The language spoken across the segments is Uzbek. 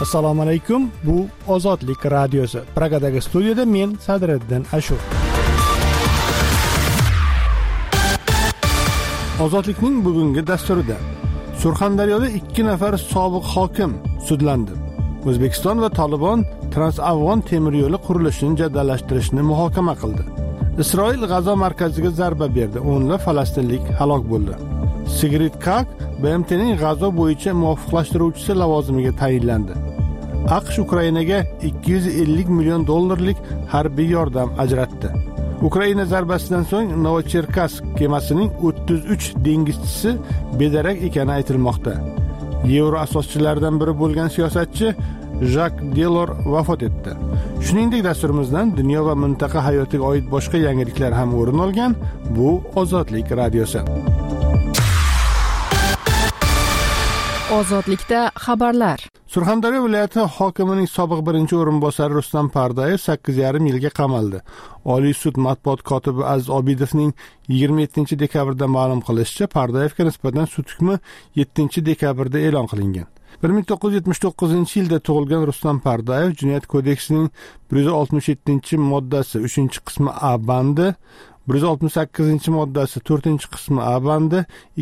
Assalomu alaykum. Bu Ozodlik radiosi. Pragadagi studiyada men Sadriddin Ashur. Ozodlikning bugungi dasturida Surxondaryoda 2 nafar sobiq hokim sudlandi. O'zbekiston va Tolibon Transafg'on temir yo'li qurilishini jadallashtirishni muhokama qildi. Isroil G'azo markaziga zarba berdi. O'nlab falastinlik halok bo'ldi. Sigrid Kaag BMTning G'azo bo'yicha muvofiqlashtiruvchisi lavozimiga tayinlandi. AQSh Ukrainaga $250 million harbiy yordam ajratdi. Ukraina zarbasidan so'ng Novocherkassk kemasining 33 dengizchisi bedarak ekani aytilmoqda. Yevro asoschilaridan biri bo'lgan siyosatchi Jak Delor vafot etdi. Shuningdek, dasturimizdan dunyo va mintaqa hayotiga oid boshqa yangiliklar ham o'rin olgan. Bu Ozodlik radiosi. Ozodlikda xabarlar. Surxondaryo viloyati hokimining sobiq birinchi o'rinbosari Rustam Pardayev 8,5 yilga qamaldi. Oliy sud matbuot kotibi Aziz Obidovning 27 dekabrda ma'lum qilishicha, Pardayevga nisbatan sud hukmi 7 dekabrda e'lon qilingan. 1979-yilda tug'ilgan Rustam Pardayev Jinoyat kodeksining 167-moddasi 3-qismi A bandi, 168-moddasi 4-qismi A bandi,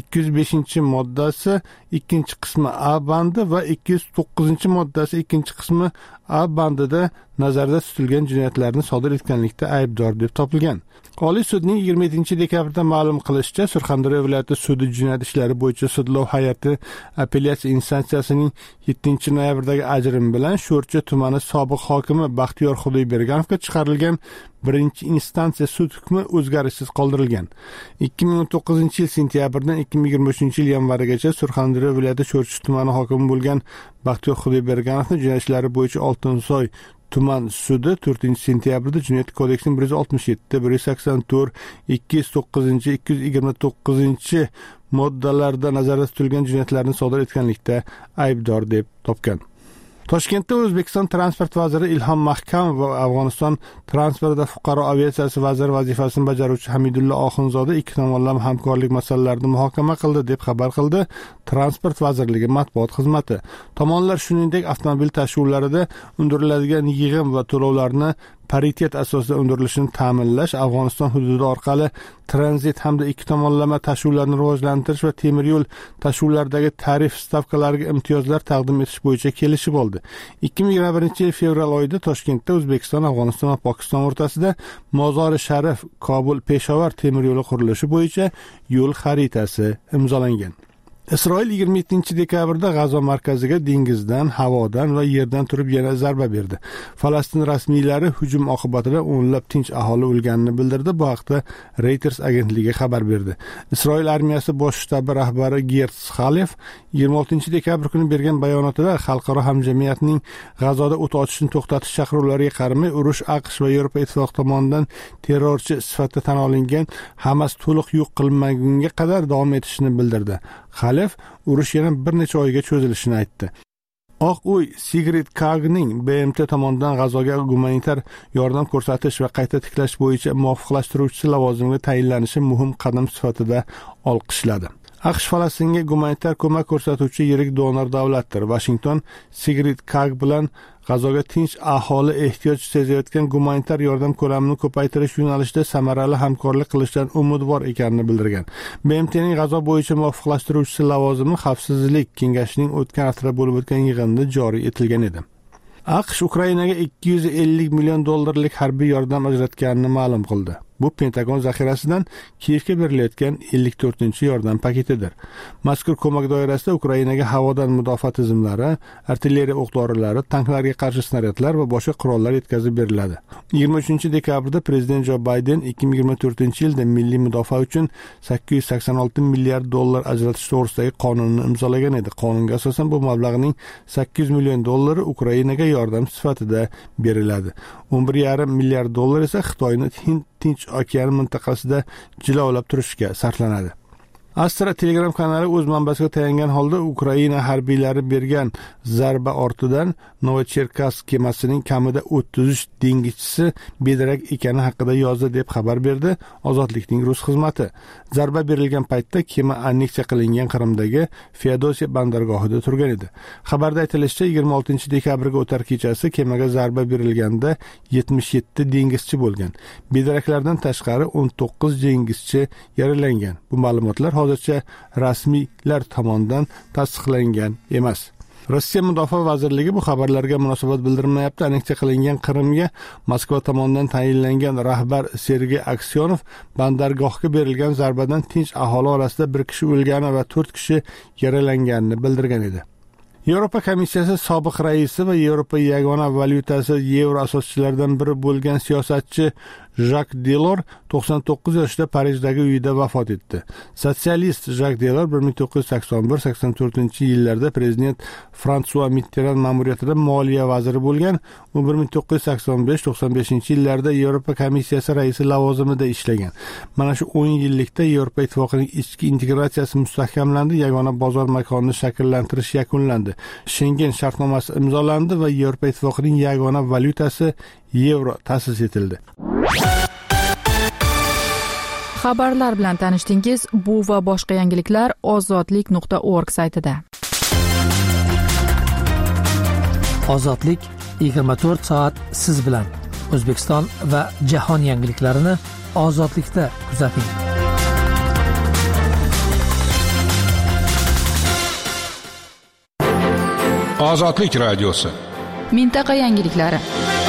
205-moddasi 2-qismi A bandi va 209-moddasi 2-qismi A bandida nazarda tutilgan jinoyatlarni sodir etganlikda aybdor deb topilgan. Oliy sudning 27 dekabrda ma'lum qilishicha, Surxondaryo viloyati sudi jinoyat ishlari bo'yicha sudlov hay'ati apellyatsiya instansiyasining 7 noyabrdagi ajrim bilan Sho'rchi tumani sobiq hokimi Baxtiyor Xudoyberganovga chiqarilgan birinchi instansiya sud hukmi o'zgarishsiz qoldirilgan. 2019-yil sentyabrdan 2023-yil yanvarigacha Surxondaryo viloyati Sho'rchi tumani hokimi bo'lgan Baxtiyor Xudoyberganovni jinoyat ishlari bo'yicha Oltinsoy tuman sudi 4-sentyabrda Jinoyat kodeksining 167, 184, 209, 229 moddalarida nazarda tutilgan jinoyatlarni sodir etganlikda aybdor deb topgan. Toshkentda O'zbekiston transport vaziri Ilhom Mahkamov va Afg'oniston transport va fuqaro aviatsiyasi vaziri vazifasini bajaruvchi Hamidullo Oxunzoda ikki tomonlama hamkorlik masalalarini muhokama qildi deb xabar qildi Transport vazirligi matbuot xizmati. Tomonlar shuningdek avtomobil tashuvlarida undiriladigan yig'im va to'lovlarni paritet asosida undirilishini ta'minlash, Afg'oniston hududi orqali tranzit hamda ikki tomonlama tashuvlarni rivojlantirish va temir yo'l tashuvlaridagi tarif stavkalariga imtiyozlar taqdim etish bo'yicha kelishib oldi. 2021-yil fevral oyida Toshkentda O'zbekiston, Afg'oniston va Pokiston o'rtasida Mozori Sharif, Kobul, Peshovar temir yo'li qurilishi bo'yicha yo'l xaritasi imzolangan. Isroil 27 dekabrda G'azo markaziga dengizdan, havodan va yerdan turib yana zarba berdi. Falastin rasmiylari hujum oqibatida o'nlab tinch aholi o'lganini bildirdi. Bu haqda Reuters agentligi xabar berdi. Isroil armiyasi bosh shtabi rahbari Gert Xalef 26 dekabr kuni bergan bayonotida xalqaro hamjamiyatning G'azoda o't ochishni to'xtatish chaqiruvlariga qaramay, urush AQSh va Yevropa ittifoqi tomonidan terrorchi sifatida tan olingan Hamas to'liq yo'q qilinmagunga qadar davom etishini bildirdi. Xalef urush yana bir necha oyga cho'zilishini aytdi. Oq uy Sigrid Kaagning BMT tomonidan G'azoga gumanitar yordam ko'rsatish va qayta tiklash bo'yicha muvofiqlashtiruvchisi lavozimiga tayinlanishi muhim qadam sifatida olqishladi. AQSh Falastinga gumanitar ko'mak ko'rsatuvchi yirik donor davlatdir. Washington Sigrid Kaag bilan G'azoga tinch aholi ehtiyoj sezayotgan gumanitar yordam ko'lamini ko'paytirish yo'nalishida samarali hamkorlik qilishdan umidvor ekanini bildirgan. BMTning G'azo bo'yicha muvofiqlashtiruvchisi lavozimi Xavfsizlik kengashining o'tgan haftada bo'lib o'tgan yig'inida joriy etilgan edi. AQSh Ukrainaga $250 million harbiy yordam ajratganini ma'lum qildi. Bu Pentagon zaxirasidan Kiyevga berilayotgan 54-yordam paketidir. Mazkur ko'mak doirasida Ukrainaga havodan mudofaa tizimlari, artilleriya o'q-dorilari, tanklarga qarshi snaryadlar va boshqa qurollar yetkazib beriladi. 23-dekabrda Prezident Jo Bayden 2024-yilda milliy mudofaa uchun $886 milliard ajratish to'g'risidagi qonunni imzolagan edi. Qonunga asosan bu mablag'ning $800 million Ukrainaga yordam sifatida beriladi. $11,5 milliard esa Xitoyni Tinch okeani mintaqasida jilovlab turishga sarflanadi. Astra Telegram kanali o'z manbasiga tayangan holda Ukraina harbiylari bergan zarba ortidan Novocherkassk kemasining kamida 33 dengizchisi bedarak ekani haqida yozdi deb xabar berdi Ozodlikning rus xizmati. Zarba berilgan paytda kema anneksiya qilingan Qrimdagi Feodosiya bandargohida turgan edi. Xabarda aytilishicha, 26-dekabrga o'tar kechasi kemaga zarba berilganda 77 dengizchi bo'lgan. Bedaraklardan tashqari 19 dengizchi yaralangan. Bu ma'lumotlar hozircha rasmiylar tomonidan tasdiqlangan emas. Rossiya Mudofaa vazirligi bu xabarlarga munosabat bildirmayapti. Anneksiya qilingan Qrimga Moskva tomonidan tayinlangan rahbar Sergey Aksyonov bandargohga berilgan zarbadan tinch aholi orasida 1 kishi o'lgani va 4 kishi yaralanganini bildirgan edi. Yevropa komissiyasi sobiq raisi va Yevropa yagona valyutasi yevro asoschilaridan biri bo'lgan siyosatchi Jak Delor 99 yoshida Parijdagi uyida vafot etdi. Sotsialist Jak Delor 1981-84-yillarda prezident François Mitterrand ma'muriyatida moliya vaziri bo'lgan. U 1985-95-yillarda Yevropa komissiyasi raisi lavozimida ishlagan. Mana shu 10 yillikda Yevropa ittifoqining ichki integratsiyasi mustahkamlandi, yagona bozor makonini shakllantirish yakunlandi. Schengen shartnomasi imzolandi va Yevropa ittifoqining yagona valyutasi yevro ta'sis etildi. Xabarlar bilan tanishdingiz. Bu va boshqa yangiliklar ozodlik.org saytida. Ozodlik 24 soat siz bilan. O'zbekiston va jahon yangiliklarini Ozodlikda kuzating. Ozodlik radiosi. Mintaqa yangiliklari.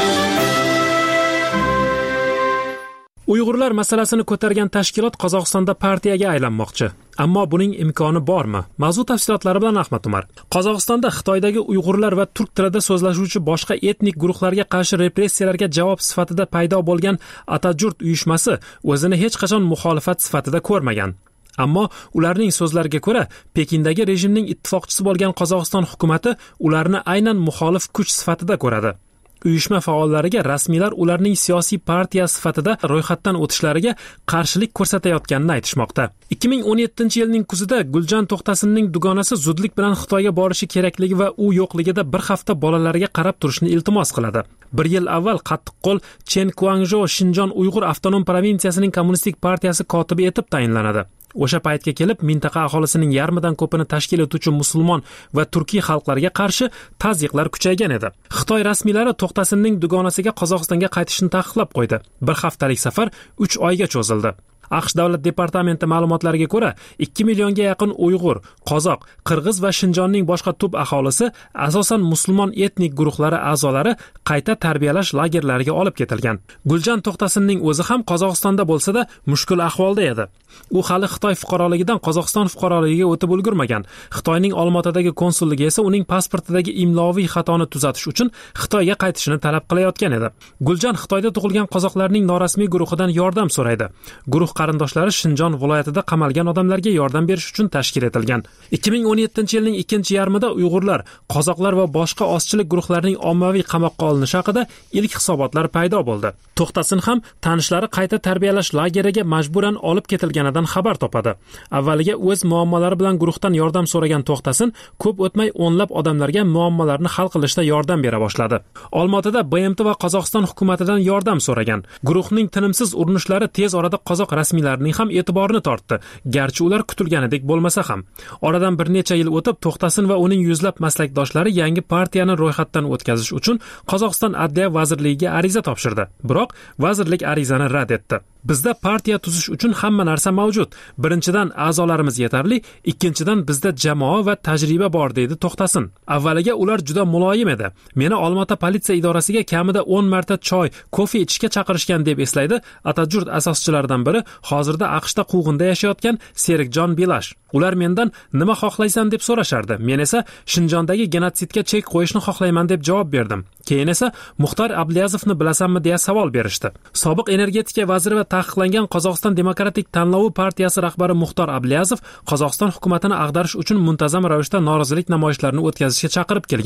Uyg'urlar masalasini ko'targan tashkilot Qozog'istonda partiyaga aylanmoqchi. Ammo buning imkoni bormi? Mavzu tafsilotlari bilan Ahmad Umar. Qozog'istonda Xitoydagi Uyg'urlar va turk tilida so'zlashuvchi boshqa etnik guruhlarga qarshi repressiyalarga javob sifatida paydo bo'lgan Atajurt uyushmasi o'zini hech qachon muxolifat sifatida ko'rmagan. Ammo ularning so'zlariga ko'ra, Pekindagi rejimning ittifoqchisi bo'lgan Qozog'iston hukumatı ularni aynan muxolif kuch sifatida ko'radi. Uyushma faollariga rasmiylar ularning siyosiy partiya sifatida ro'yxatdan o'tishlariga qarshilik ko'rsatayotganini aytishmoqda. 2017-yilning kuzida Guljan To'xtasinning dugonasi zudlik bilan Xitoyga borishi kerakligi va u yo'qligida bir hafta bolalariga qarab turishni iltimos qiladi. 1 yil avval qattiqqo'l Chen Kuangzhou Shinjon Uyg'ur avtonom provinsiyasining kommunistik partiyasi kotibi etib tayinlanadi. O'sha paytga kelib mintaqa aholisining yarmidan ko'pini tashkil etuvchi musulmon va turkiy xalqlarga qarshi tazyiqlar kuchaygan edi. Xitoy rasmiylari To'xtasinning dugonasiga Qozog'istonga qaytishni taqiqlab qo'ydi. Bir haftalik safar 3 oyga cho'zildi. AQSh davlat departamenti ma'lumotlariga ko'ra 2 millionga yaqin Uyg'ur, Qozoq, Qirg'iz va Shinjonning boshqa tub aholisi, asosan musulmon etnik guruhlari a'zolari qayta tarbiyalash lagerlariga olib ketilgan. Guljan To'xtasinning o'zi ham Qozog'istonda bo'lsa-da mushkul ahvolda edi. U hali Xitoy fuqaroligidan Qozog'iston fuqaroligiga o'tib ulgurmagan. Xitoyning Olmaotadagi konsulligi esa uning pasportidagi imloviy xatoni tuzatish uchun Xitoyga qaytishini talab qilayotgan edi. Guljan Xitoyda tug'ilgan qozoqlarning norasmiy guruhidan yordam so'raydi. Guruh qarindoshlari Shinjon viloyatida qamalgan odamlarga yordam berish uchun tashkil etilgan. 2017-yilning ikkinchi yarmida Uyg'urlar, qozoqlar va boshqa ozchilik guruhlarining ommaviy qamoqqa olinishi haqida ilk hisobotlar paydo bo'ldi. To'xtasin ham tanishlari qayta tarbiyalash lageriga majburan olib ketilganidan xabar topadi. Avvaliga o'z muammolari bilan guruhdan yordam so'ragan To'xtasin ko'p o'tmay o'nlab odamlarga muammolarni hal qilishda yordam bera boshladi. Olmaotada BMT va Qozog'iston hukumatidan yordam so'ragan. Guruhning tinimsiz urinishlari tez orada qozoq rasmiylarining ham e'tiborini tortdi, garchi ular kutilganidek bo'lmasa ham. Oradan bir necha yil o'tib To'xtasin va uning yuzlab maslakdoshlari yangi partiyani ro'yxatdan o'tkazish uchun Qozog'iston Adliya vazirligiga ariza topshirdi. Biroq vazirlik arizani rad etdi. Bizda partiya tuzish uchun hamma narsa mavjud. Birinchidan a'zolarimiz yetarli, ikkinchidan bizda jamoa va tajriba bor deydi To'xtasin. Avvaliga ular juda muloyim edi. Meni Olmaota politsiya idorasiga kamida 10 marta choy, kofe ichishga chaqirishgan deb eslaydi Atajurt asoschilaridan biri, hozirda AQShda quvg'inda yashayotgan Serikjon Bilash. Ular mendan nima xohlaysan deb so'rashardi. Men esa Shinjondagi genotsidga chek qo'yishni xohlayman deb javob berdim. Keyin esa Muxtor Ablyazovni bilasanmi deya savol berishdi. Sobiq energetika vaziri va taqiqlangan Qozog'iston demokratik tanlovi partiyasi rahbari Muxtor Ablyazov Qozog'iston hukumatini ag'darish uchun muntazam ravishda norozilik namoyishlarini o'tkazishga chaqirib kelgan.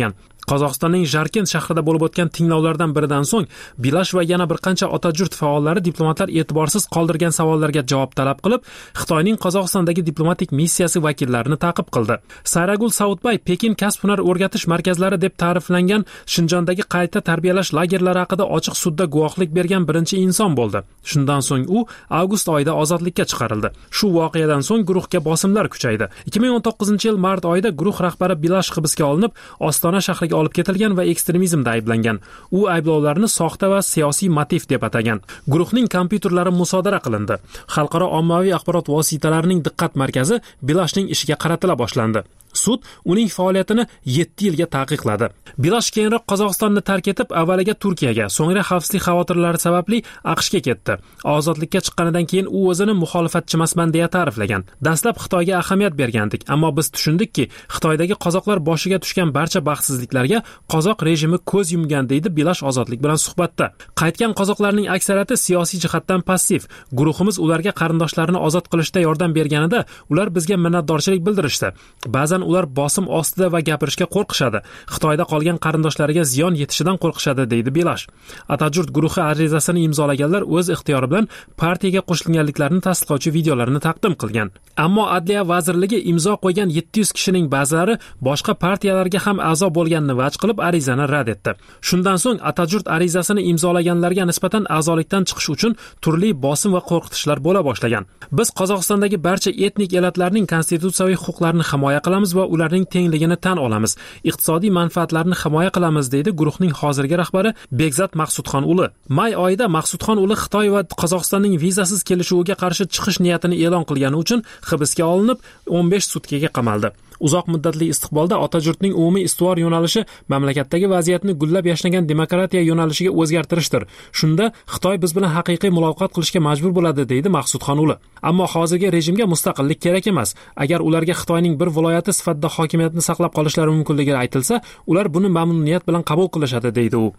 Qozog'istonning Jarkent shahrida bo'lib o'tgan tinglovlardan biridan so'ng Bilash va yana bir qancha otajurt faollari diplomatlar e'tiborsiz qoldirgan savollarga javob talab qilib, Xitoyning Qozog'istondagi diplomatik missiyasi vakillarini ta'qib qildi. Sayragul Saudbay Pekin kasb-hunar o'rgatish markazlari deb ta'riflangan Shinjondagi qayta tarbiyalash lagerlari haqida ochiq sudda guvohlik bergan birinchi inson bo'ldi. Shundan so'ng u avgust oyida ozodlikka chiqarildi. Shu voqeadan so'ng guruhga bosimlar kuchaydi. 2019-yil mart oyida guruh rahbari Bilash hibsga olinib, Ostona shahriga olib ketilgan va ekstremizmda ayblangan. U ayblovlarni soxta va siyosiy motiv deb atagan. Guruhning kompyuterlari musodara qilindi. Xalqaro ommaviy axborot vositalarining diqqat markazi Bilashning ishiga qaratila boshlandi. Sud uning faoliyatini 7 yilga taqiqladi. Bilash keyinroq Qozog'istonni tark etib, avvaliga Turkiyaga, so'ngra xavfsizlik xavotirlari sababli AQShga ketdi. Ozodlikka chiqqanidan keyin u o'zini muxolifatchimasman deya ta'riflagan. Dastlab Xitoyga ahamiyat bergandik, ammo biz tushundikki, Xitoydagi qozoqlar boshiga tushgan barcha baxtsizliklarga qozoq rejimi ko'z yumgan, deydi Bilash ozodlik bilan suhbatda. Qaytgan qozoqlarning aksariyati siyosiy jihatdan passiv. Guruhimiz ularga qarindoshlarini ozod qilishda yordam berganida, ular bizga minnatdorchilik bildirishdi. Ba'zan ular bosim ostida va gapirishga qo'rqishadi. Xitoyda qolgan qarindoshlariga ziyon yetishidan qo'rqishadi, deydi Bilash. Atajurt guruhi arizasini imzolaganlar o'z ixtiyori bilan partiyaga qo'shilganliklarini tasdiqlovchi videolarini taqdim qilgan. Ammo Adliya vazirligi imzo qo'ygan 700 kishining ba'zilari boshqa partiyalarga ham a'zo bo'lganini vaj qilib arizani rad etdi. Shundan so'ng Atajurt arizasini imzolaganlarga nisbatan a'zolikdan chiqish uchun turli bosim va qo'rqitishlar bo'la boshlagan. Biz Qozog'istondagi barcha etnik elatlarning konstitutsiyaviy huquqlarini himoya qilamiz va ularning tengligini tan olamiz. Iqtisodiy manfaatlarni himoya qilamiz, deydi guruhning hozirgi rahbari Begzat Maqsudxonuli. May oyida Maqsudxonuli Xitoy va Qozog'istonning vizasiz kelishuviga qarshi chiqish niyatini e'lon qilgani uchun hibsga olinib, 15 sutkaga qamaldi. Uzoq muddatli istiqbolda Atajurtning umumiy istuvar yo'nalishi mamlakatdagi vaziyatni gullab yashnagan demokratiya yo'nalishiga o'zgartirishdir. Shunda Xitoy biz bilan haqiqiy muloqot qilishga majbur bo'ladi, deydi Maqsudxonuli. Ammo hozirgi rejimga mustaqillik kerak emas. Agar ularga Xitoyning bir viloyati sifatida hokimiyatni saqlab qolishlari mumkinligi aytilsa, ular buni mamnuniyat bilan qabul qilishadi, deydi u.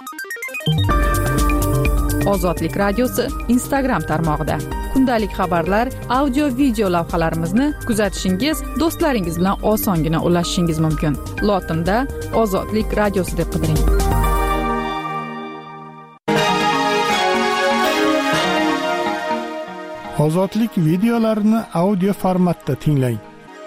Ozodlik radiosi Instagram tarmog'ida kundalik xabarlar, audio video lavhalarimizni kuzatishingiz, do'stlaringiz bilan osongina ulashishingiz mumkin. Lotinda Ozodlik radiosi deb qidiring. Ozodlik videolarini audio formatda tinglang.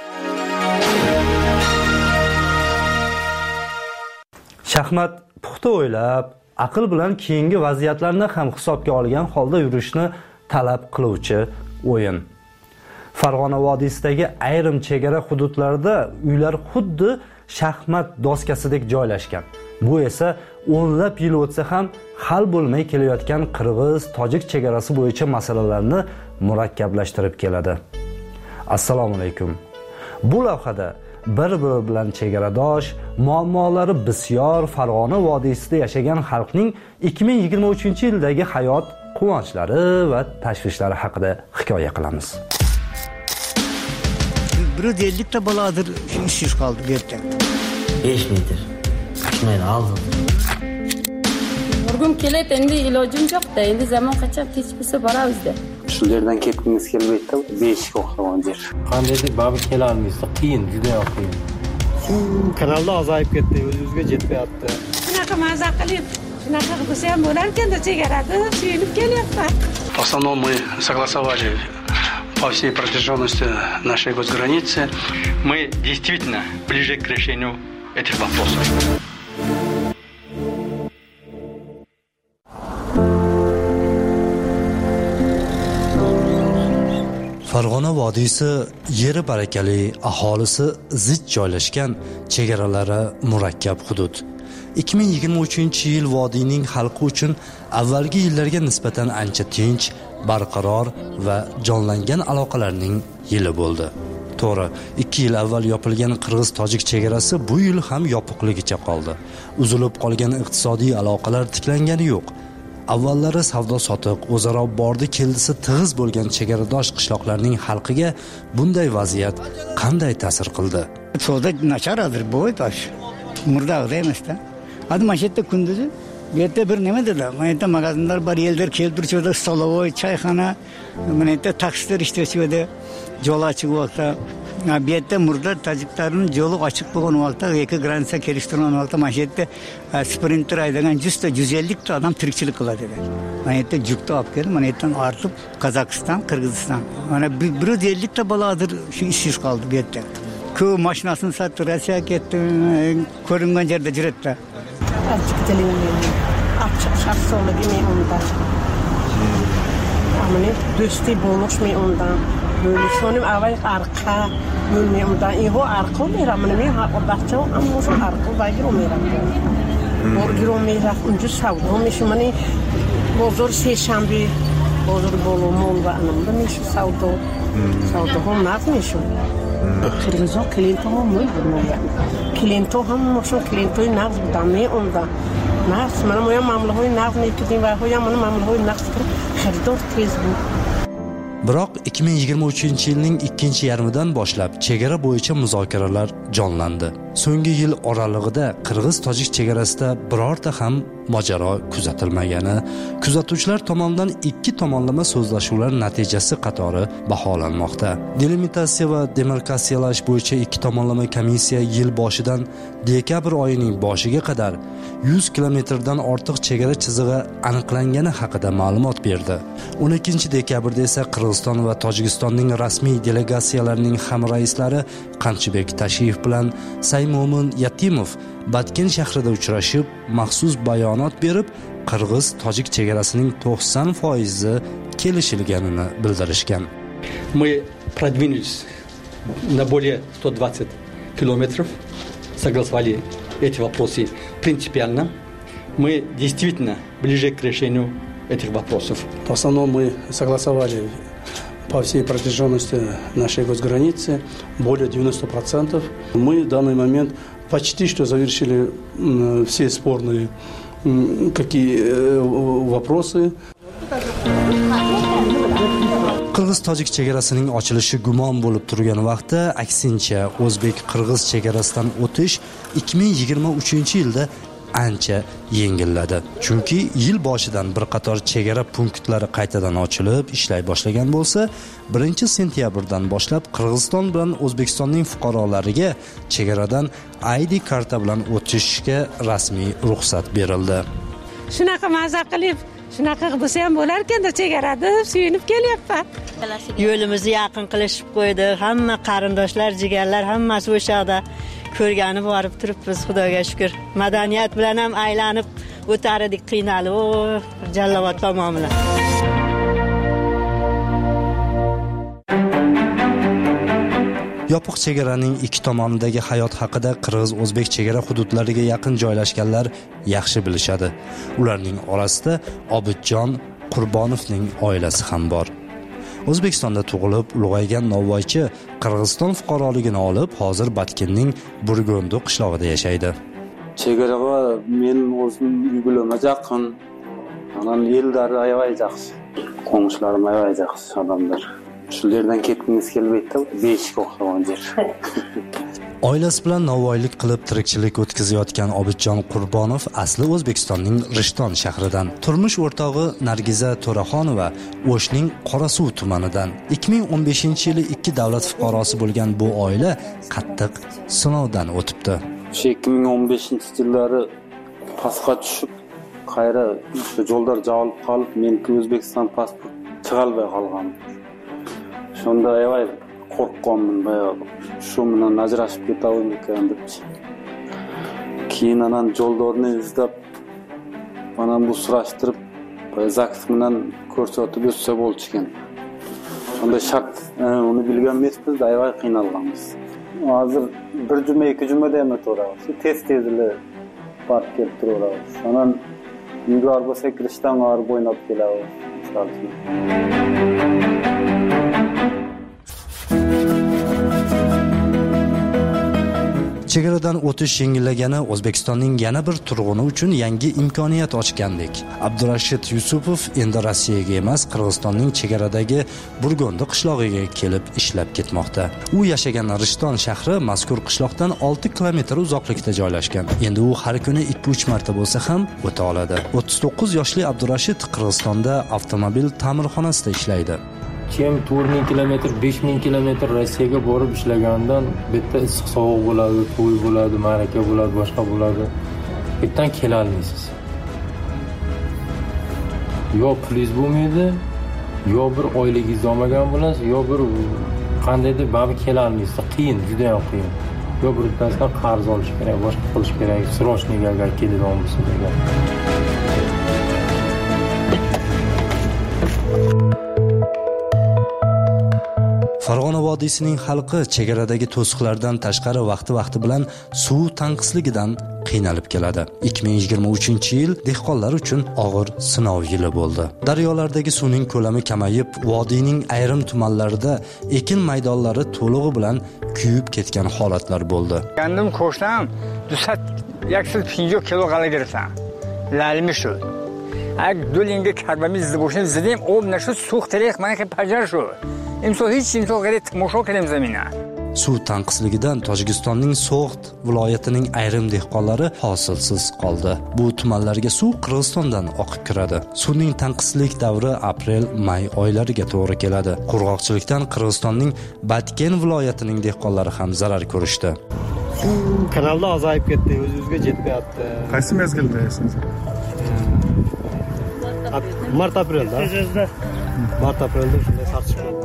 Shaxmat puxta o'ylab, aql bilan keyingi vaziyatlarni ham hisobga olgan holda yurishni talab qiluvchi o'yin. Farg'ona vodiysidagi ayrim chegara hududlarda uylar xuddi shaxmat doskasidek joylashgan. Bu esa o'nlab yil o'tsa ham hal bo'lmay kelayotgan qirg'iz-tojik chegarasi bo'yicha masalalarni murakkablashtirib keladi. Assalomu alaykum. Bu lavhada bir-biri bilan chegaradosh, muammolari bisyor Farg'ona vodiysida yashagan xalqning 2023-yildagi hayot quvonchlari va tashvishlari haqida hikoya qilamiz. 150 ta boladir ishsiz qoldi bu yerda. 5 metr. Shunday aldım. Urgum keladi, endi ilojim yo'q-da. Endi zamon qachon kech bo'lsa boramizda. Shu yerdan ketgimiz kelmaydi, beshik o'xlagan yer. Qandaydir babir kela olmaysiz, qiyin, juda qiyin. Kanalda azayib ketdi, o'zimizga yetmayapti. Shunaqa maza qilib, shunaqa bo'lsa ham bo'larkan-da chegarada suyunib kelyapman. В основном мы согласовали по всей протяженности нашей госграницы. Мы действительно ближе к решению этих вопросов. Farg'ona vodiysi yeri barakali, aholisi zich joylashgan, chegaralari murakkab hudud. 2023-yil vodiyning xalqi uchun avvalgi yillarga nisbatan ancha tinch, barqaror va jonlangan aloqalarning yili bo'ldi. To'g'ri, 2 yil avval yopilgan qirg'iz-tojik chegarasi bu yil ham yopiqligicha qoldi. Uzilib qolgan iqtisodiy aloqalar tiklangani yo'q. Avvallari savdo-sotiq, o'zaro bordi-keldisi tig'iz bo'lgan chegaradosh qishloqlarning xalqiga bunday vaziyat qanday ta'sir qildi? Savdo nacharadir, bo'y tosh. Murdag'da emas-da. Hadi masjidda kunduzi bu yerda bir nima dedilar? Mana yerda magazinlar bor, ellar kelib turibdi, stolovoy, choyxona, mana yerda taksilar ishtirchi edi, yo'l ochiq vaqtda Bu yerda murda tojiklarning yo'li ochiq bo'lgan vaqtda ikki granitsa kelishtirgan vaqtda mana shu yerda sprinter aylagan 100-150 ta odam tirikchilik qiladi edi. Mana yerda jukta olib kelib, mana yerdan ortib Qozog'iston, Qirg'iziston. Mana 150 ta boladir shu ishsiz qoldi bu yerda. Ko'p mashinasini sotdi, Rossiyaga ketdi, ko'ringan yerda yuribdi. Açık şahsiyetliğimi ondan. Ama ne dostu bulmuş mu ondan. Böyle sonum avay arka böyle ondan. İho arka mı ama ne ha o bahçe ama o arka bayır o mera. O giro mera ucuz savdu. O şu mani bozor seçambi bozor bolu molva anamda ne şu savdu. Savdu hom nazmışım. Kırgızı Clinton mu bunlar? Clinton ham moşun Clinton naz budamı ondan. Nas, mana moya mamlahoy naz nekidin va hoya mana mamlahoy naz xaridor tez bu. Biroq 2023-yilning ikkinchi yarmidan boshlab chegara bo'yicha muzokaralar jonlandi. So'nggi yil oralig'ida Qirg'iz-Tojik chegarasida birorta ham mojaro kuzatilmagani, kuzatuvchilar tomonidan ikki tomonlama so'zlashuvlar natijasi qatori baholanmoqda. Delimitatsiya va demarkatsiyalash bo'yicha ikki tomonlama komissiya yil boshidan dekabr oyining boshiga qadar 100 kilometrdan ortiq chegara chizig'i aniqlangani haqida ma'lumot berdi. 12 dekabrda esa Qirg'iziston va Tojikistonning rasmiy delegatsiyalarining hamraislari Qamchibek Tashiyev bilan Saymo'min Yatimov Batken shahrida uchrashib, maxsus bayonot berib, Qirg'iz-Tojik chegarasining 90% kelishilganini bildirishgan. Мы продвинулись на более 120 километров, согласовали эти вопросы принципиально. Мы действительно ближе к решению этих вопросов. В основном мы согласовали по всей протяженности нашей госграницы более 90%. Мы в данный момент почти что завершили все спорные вопросы. Qirg'iz-Tojik chegarasining ochilishi gumon bo'lib turgan vaqtda, aksincha o'zbek-qirg'iz chegarasidan o'tish 2023-yilda ancha yengilladi. Chunki yil boshidan bir qator chegara punktlari qaytadan ochilib, ishlay boshlagan bo'lsa, 1-sentyabrdan boshlab Qirg'iziston bilan O'zbekistonning fuqarolariga chegaradan ID karta bilan o'tishga rasmiy ruxsat berildi. Shunaqa maza qilib, shunaqa bo'lsa ham bo'lar ekan-da chegarada suyunib kelyapman. Yo'limizni yaqin qilishib qo'ydi. Hamma qarindoshlar, jigarlar hammasi o'sha yerda ko'rgani borib turibmiz, Xudoga shukr. Madaniyat bilan ham aylanib o'tar edik, qiynalib, Jallovod tomonlar. Yopiq chegaraning ikki tomonidagi hayot haqida qirg'iz-o'zbek chegara hududlariga yaqin joylashganlar yaxshi bilishadi. Ularning orasida Obidjon Qurbonovning oilasi ham bor. O'zbekistonda tug'ilib, ulg'aygan novvoychi Qirg'iziston fuqaroligini olib, hozir Batkenning Burgondi qishlog'ida yashaydi. Chegaraga men o'zim uygulam yaqin. Anan yillar ayvay yaxshi. Qo'ng'ishlarim ayvay yaxshi odamlar. Shulardan ketgimiz kelmaydi, beshik o'xshagan yer. Oilasi bilan novvoylik qilib tirikchilik o'tkazayotgan Obidjon Qurbonov asli O'zbekistonning Rishton shahridan. Turmush o'rtog'i Nargiza To'raxonova O'shning Qorasuv tumanidan. 2015-yili ikki davlat fuqarosi bo'lgan bu oila qattiq sinovdan o'tibdi. 2015-yillari pasqa tushib, qayra yo'llar javob qolib, men O'zbekiston pasport chiqolmay qolgan. Shunda ayvay qo'rqqanman, bayağı shu bilan ajrashib ketavim ekan deb. Keyin anan yo'llarni izlab, mana bu surashtirib, zaks bilan ko'rsatib o'tsa bo'ldi ekan. Shunda shart uni bilgan emasmiz, ayvay qiynalganmiz. Hozir bir juma, ikki juma demak to'g'ri. Tez-tezli borib kelib turamiz. Anan uyga bo'lsa kirishdan g'arib o'ynab kelamiz. Chegaradan o'tish yengillagani O'zbekistonning yana bir turg'uni uchun yangi imkoniyat ochgandek. Abdurashid Yusupov endi Rossiyaga emas, Qirg'izistonning chegaradagi Burgondi qishlog'iga kelib ishlab ketmoqda. U yashagan Rishton shahri mazkur qishloqdan 6 kilometr uzoqlikda joylashgan. Endi u har kuni 2-3 marta bo'lsa ham o'ta oladi. 39 yoshli Abdurashid Qirg'izistonda avtomobil ta'mirxonasida ishlaydi. kim 4000 kilometr 5000 kilometr Rossiyaga borib ishlagandan bitta issiq sovuq bo'ladi, to'y bo'ladi, ma'raka bo'ladi, boshqa bo'ladi. Bittan kela olmaysiz. Yo pulingiz bo'lmaydi, yo bir oyligingiz olmagan bo'lasiz, yo bir qandaydir babi kela olmaysiz. Qiyin, juda ham qiyin. Yo birdan qarz olish kerak, boshqa qilish kerak, srochniga agar keladigan bo'lsa degan. Farg'ona vodiysining xalqi chegaradagi to'siqlardan tashqari vaqti bilan suv tanqisligidan qiynalib keladi. 2023-yil dehqonlar uchun og'ir sinov yili bo'ldi. Daryolardagi suvning ko'lami kamayib, vodiyning ayrim tumanlarida ekin maydonlari to'lig'i bilan kuyib ketgan holatlar bo'ldi. Kendim ko'rsam, 250 kilo g'ala girasan. Lalmi shu. Ag dolinga karbamiz ziboshin zidim, ob nashu suq tarix mana ki pajar shu. Imsol hech imsol g'arit musho qilim zamina. Suv tanqisligidan Tojikistonning So'g'd viloyatining ayrim dehqonlari hosilsiz qoldi. Bu tumanlarga suv Qirg'izistondan oqib kiradi. Suvning tanqislik davri aprel-may oylariga to'g'ri keladi. Qurg'oqchilikdan Qirg'izistonning Batken viloyatining dehqonlari ham zarar ko'rishdi. Kanalda azayib ketdi, o'zimizga yetmayapti. Qaysi mezgilda esiz? Mart-aprelda. Mart-aprelda shunday sarchiq bo'ldi.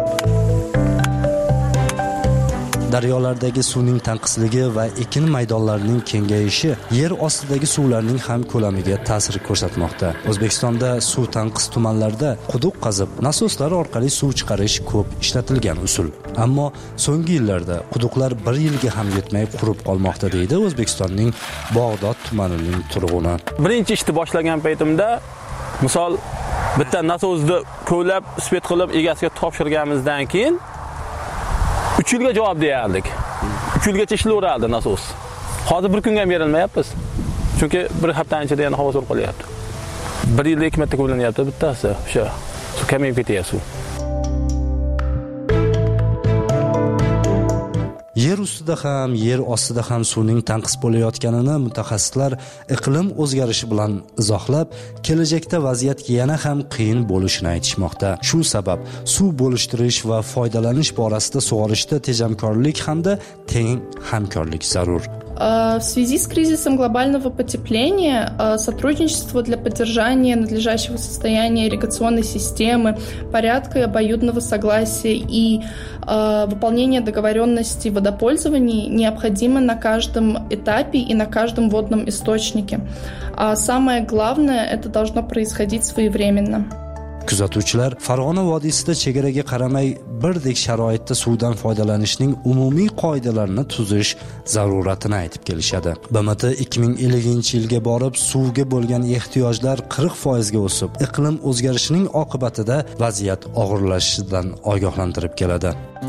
Daryolardagi suvning tanqisligi va ekin maydonlarining kengayishi yer ostidagi suvlarning ham ko'lamiga ta'sir ko'rsatmoqda. O'zbekistonda suv tanqis tumanlarda quduq qazib, nasoslar orqali suv chiqarish ko'p ishlatilgan usul. Ammo so'nggi yillarda quduqlar 1 yilga ham yetmay qurib qolmoqda deydi O'zbekistonning Bog'dod tumanining turg'uni. Birinchi ishni boshlagan paytimda, misol bitta nasosni ko'lab, spet qilib egasiga topshirganimizdan keyin 3 yilga javob deyardik. 3 yilgacha ishlayveradi nasos. Hozir bir kunga berilmayapmiz. Chunki bir haftaning ichida yana havo so'rib qolyapti. 1 yilda 2 marta ko'lanyapti bittasi. O'sha suv kamayib ketyapti. Yer ustida ham, yer ostida ham suvning tanqis bo'layotganini mutaxassislar iqlim o'zgarishi bilan izohlab, kelajakda vaziyat yana ham qiyin bo'lishini aytishmoqda. Shu sabab suv bo'lishtirish va foydalanish borasida sug'orishda tejamkorlik hamda teng hamkorlik zarur. В связи с кризисом глобального потепления сотрудничество для поддержания надлежащего состояния ирригационной системы, порядка и обоюдного согласия и выполнения договоренностей в водопользовании необходимо на каждом этапе и на каждом водном источнике. А самое главное, это должно происходить своевременно. Kuzatuvchilar Farg'ona vodiysida chegaraga qaramay birdek sharoitda suvdan foydalanishning umumiy qoidalarini tuzish zaruratini aytib kelishadi. BMT 2050-yilga borib suvga bo'lgan ehtiyojlar 40% ga o'sib, iqlim o'zgarishining oqibatida vaziyat og'irlashishidan ogohlantirib keladi.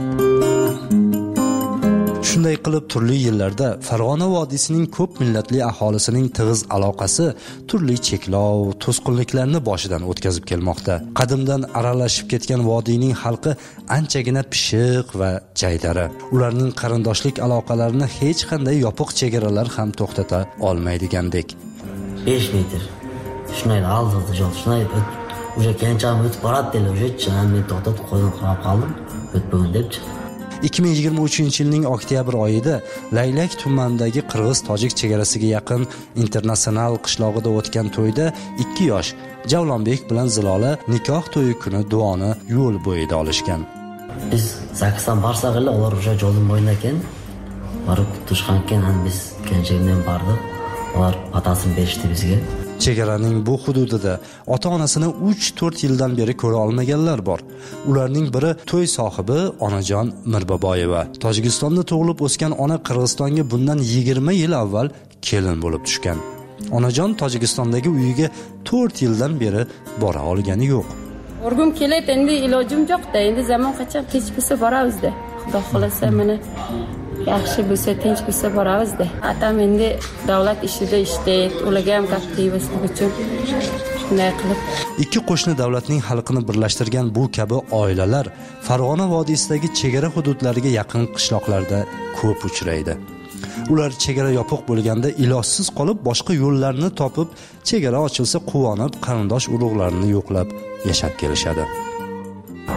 Shunday qilib turli yillarda Farg'ona vodiysining ko'p millatli aholisining tig'iz aloqasi turli cheklov, to'sqinliklarni boshidan o'tkazib kelmoqda. Qadimdan aralashib ketgan vodiyning xalqi anchagina pishiq va jaydari. Ularning qarindoshlik aloqalarini hech qanday yopiq chegaralar ham to'xtata olmaydigandek. 5 metr. Shunday aldı jo'q, shunday o'sha kencham o'tib boradi-da, o'sha men to'xtatib qo'yib qoldim. O'tbog'in debchi. 2023-yilning oktyabr oyida Laylak tumanidagi Qirg'iz-Tojik chegarasiga yaqin Internasional qishlog'ida o'tgan to'yda 2 yosh Javlonbek bilan Zilola nikoh to'yi kuni duoni yo'l bo'yida olishgan. Biz 8dan barsak ila ular o'sha yo'lning bo'yida ekan, borib tushgan ekan, biz kenchagimdan bordik. Ular patasini berishdi bizga. Chegaraning bu hududida ota-onasini 3-4 yildan beri ko'ra olmaganlar bor. Ularning biri to'y sohibi Onajon Mirboboyeva. Tojikistonda tug'ilib o'sgan ona Qirg'izistonga bundan 20 yil avval kelin bo'lib tushgan. Onajon Tojikistondagi uyiga 4 yildan beri bora olgani yo'q. O'rgum keladi, endi ilojim yo'q-da, endi zamon qachon tinch bo'lsa boramiz-da. Xudo xolasa mana yaxshi bo'lsa, tinch bo'lsa boramiz-da. Atam endi davlat ishida ishlaydi, ularga ham aktivistlik uchun shunday qilib. Ikki qo'shni davlatning xalqini birlashtirgan bu kabi oilalar Farg'ona vodiysidagi chegara hududlariga yaqin qishloqlarda ko'p uchraydi. Ular chegara yopiq bo'lganda ilojsiz qolib boshqa yo'llarni topib, chegara ochilsa quvonib qarindosh urug'larini yo'qlab yashab kelishadi.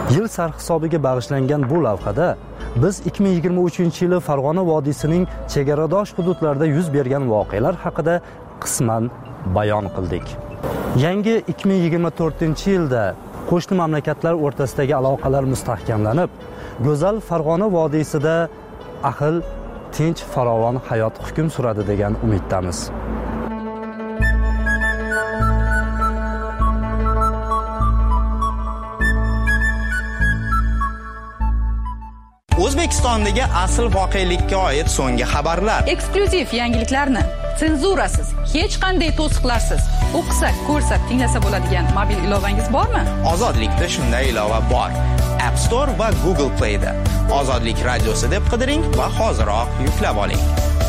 Yil sarhisobiga bag'ishlangan bu lavhada biz 2023-yili Farg'ona vodiysining chegaradosh hududlarida yuz bergan voqealar haqida qisman bayon qildik. Yangi 2024-yilda qo'shni mamlakatlar o'rtasidagi aloqalar mustahkamlanib, go'zal Farg'ona vodiysida ahil, tinch, farovon hayot hukm suradi degan umiddamiz. O'zbekistondagi asl voqelikka oid so'nggi xabarlar. Eksklyuziv yangiliklarni senzurasiz, hech qanday to'siqlarsiz o'qisa, ko'rsa, tinglasa bo'ladigan mobil ilovangiz bormi? Ozodlikda shunday ilova bor. App Store va Google Play da Ozodlik radiosi deb qidiring va hoziroq yuklab oling.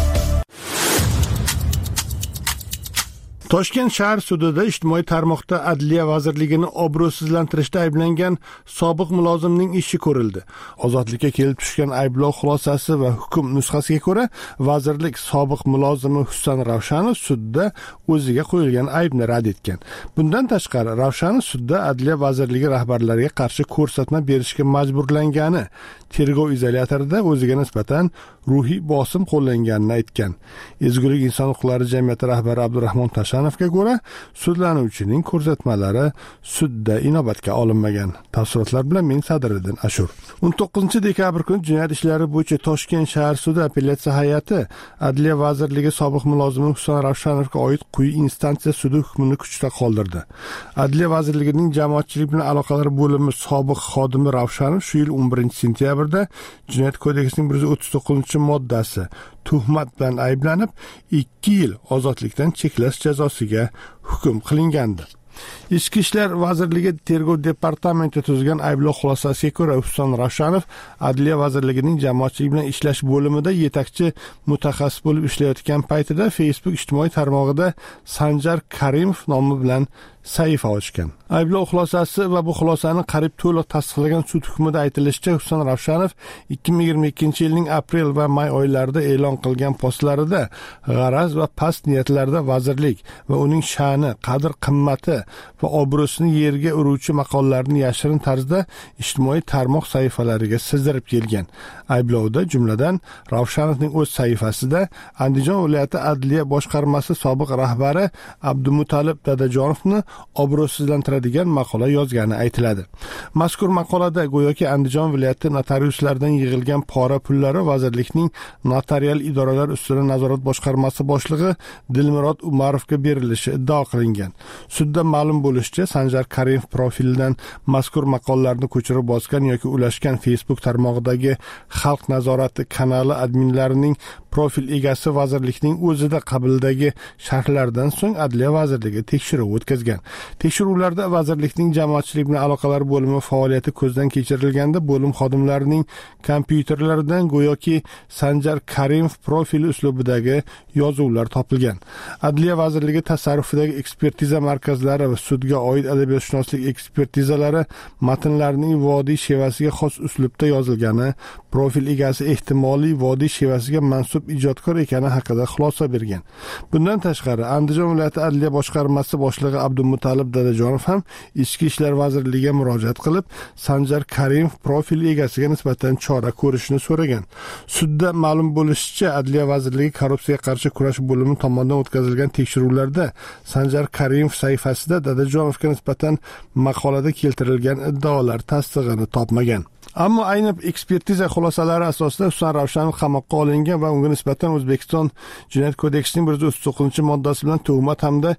Toshkent shahar sudida ijtimoiy tarmoqda Adliya vazirligini obro'sizlantirishda ayblangan sobiq mulozimning ishi ko'rildi. Ozodlikka kelib tushgan ayblov xulosasi va hukm nusxasiga ko'ra, vazirlik sobiq mulozimi Husan Ravshanov sudda o'ziga qo'yilgan aybni rad etgan. Bundan tashqari, Ravshanov sudda Adliya vazirligi rahbarlariga qarshi ko'rsatma berishga majburlangani, tergov izolyatorida o'ziga nisbatan ruhiy bosim qo'llanganini aytgan. Ezgulik inson huquqlari jamiyati rahbari Abdurahmon Tashanovga ko'ra, sudlanuvchining ko'rsatmalari sudda inobatga olinmagan. Tafsilotlar bilan men Sadriddin Ashur. 19 dekabr kuni jinoyat ishlari bo'yicha Toshkent shahar sudi apellyatsiya hay'ati Adliya vazirligi sobiq mulozimi Husan Ravshanovga oid quyi instansiya sudi hukmini kuchda qoldirdi. Adliya vazirligining jamoatchilik bilan aloqalar bo'limi sobiq xodimi Ravshanov shu yil 11-sentyabrda Jinoyat kodeksining 139-moddasi tuhmat bilan ayblanib 2 yil ozodlikdan cheklash jazosiga hukm qilingandi. Ichki ishlar vazirligi tergov departamenti tuzgan ayblov xulosasiga ko'ra, Husan Ravshanov Adliya vazirligining jamoatchilik bilan ishlash bo'limida yetakchi mutaxassis bo'lib ishlayotgan paytida Facebook ijtimoiy tarmog'ida Sanjar Karimov nomi bilan sahifa ochgan. Ayblov xulosasi va bu xulosani qarib to'liq tasdiqlagan sud hukmida aytilishicha, Husan Ravshanov 2022-yilning aprel va may oylarida e'lon qilgan postlarida g'araz va past niyatlarda vazirlik va uning sha'ni, qadr-qimmati va obro'sini yerga uruvchi maqollarni yashirin tarzda ijtimoiy tarmoq sahifalariga sizdirib kelgan. Ayblovda jumladan Ravshanovning o'z sahifasida Andijon viloyati Adliya boshqarmasi sobiq rahbari Abdumutalib Dadajonovni obro'sizlantiradigan maqola yozgani aytiladi. Mazkur maqolada go'yoki Andijon viloyati notariuslaridan yig'ilgan pora pullari vazirlikning notarial idoralar ustidan nazorat boshqarmasi boshlig'i Dilmurod Umarovga berilishi iddao qilingan. Sudda ma'lum bo'lishicha, Sanjar Karimov profilidan mazkur maqolalarni ko'chirib bosgan yoki ulashgan Facebook tarmog'idagi Xalq nazorati kanali adminlarining profil egasi vazirlikning o'zida qabildagi sharhlardan so'ng Adliya vazirligi tekshiruv o'tkazgan. Tekshiruvlarda vazirlikning jamoatchilik bilan aloqalar bo'limi faoliyati ko'zdan kechirilganda, bo'lim xodimlarining kompyuterlaridan go'yoki Sanjar Karimov profili uslubidagi yozuvlar topilgan. Adliya vazirligi tasarrufidagi ekspertiza markazlari va sudga oid adabiyotshunoslik ekspertizalari matnlarning vodiy shevasiga xos uslubda yozilgani, profil egasi ehtimoliy vodiy shevasiga mansub ijodkor ekani haqida xulosa bergan. Bundan tashqari, Andijon viloyati Adliya boshqarmasi boshlig'i Abdumutalib Dadajonov ham Ichki ishlar vazirligiga murojaat qilib, Sanjar Karimov profil egasiga nisbatan chora ko'rishni so'ragan. Sudda ma'lum bo'lishicha, Adliya vazirligi korrupsiyaga qarshi kurash bo'limi tomonidan o'tkazilgan tekshiruvlarda Sanjar Karimov sahifasida Dadajonovga nisbatan maqolada keltirilgan iddaolar tasdig'ini topmagan. Ammo ayni ekspertiza xulosalari asosida Husan Ravshanov qamoqqa olingan va unga nisbatan O'zbekiston Jinoyat kodeksining 139-moddasi bilan tuhmat hamda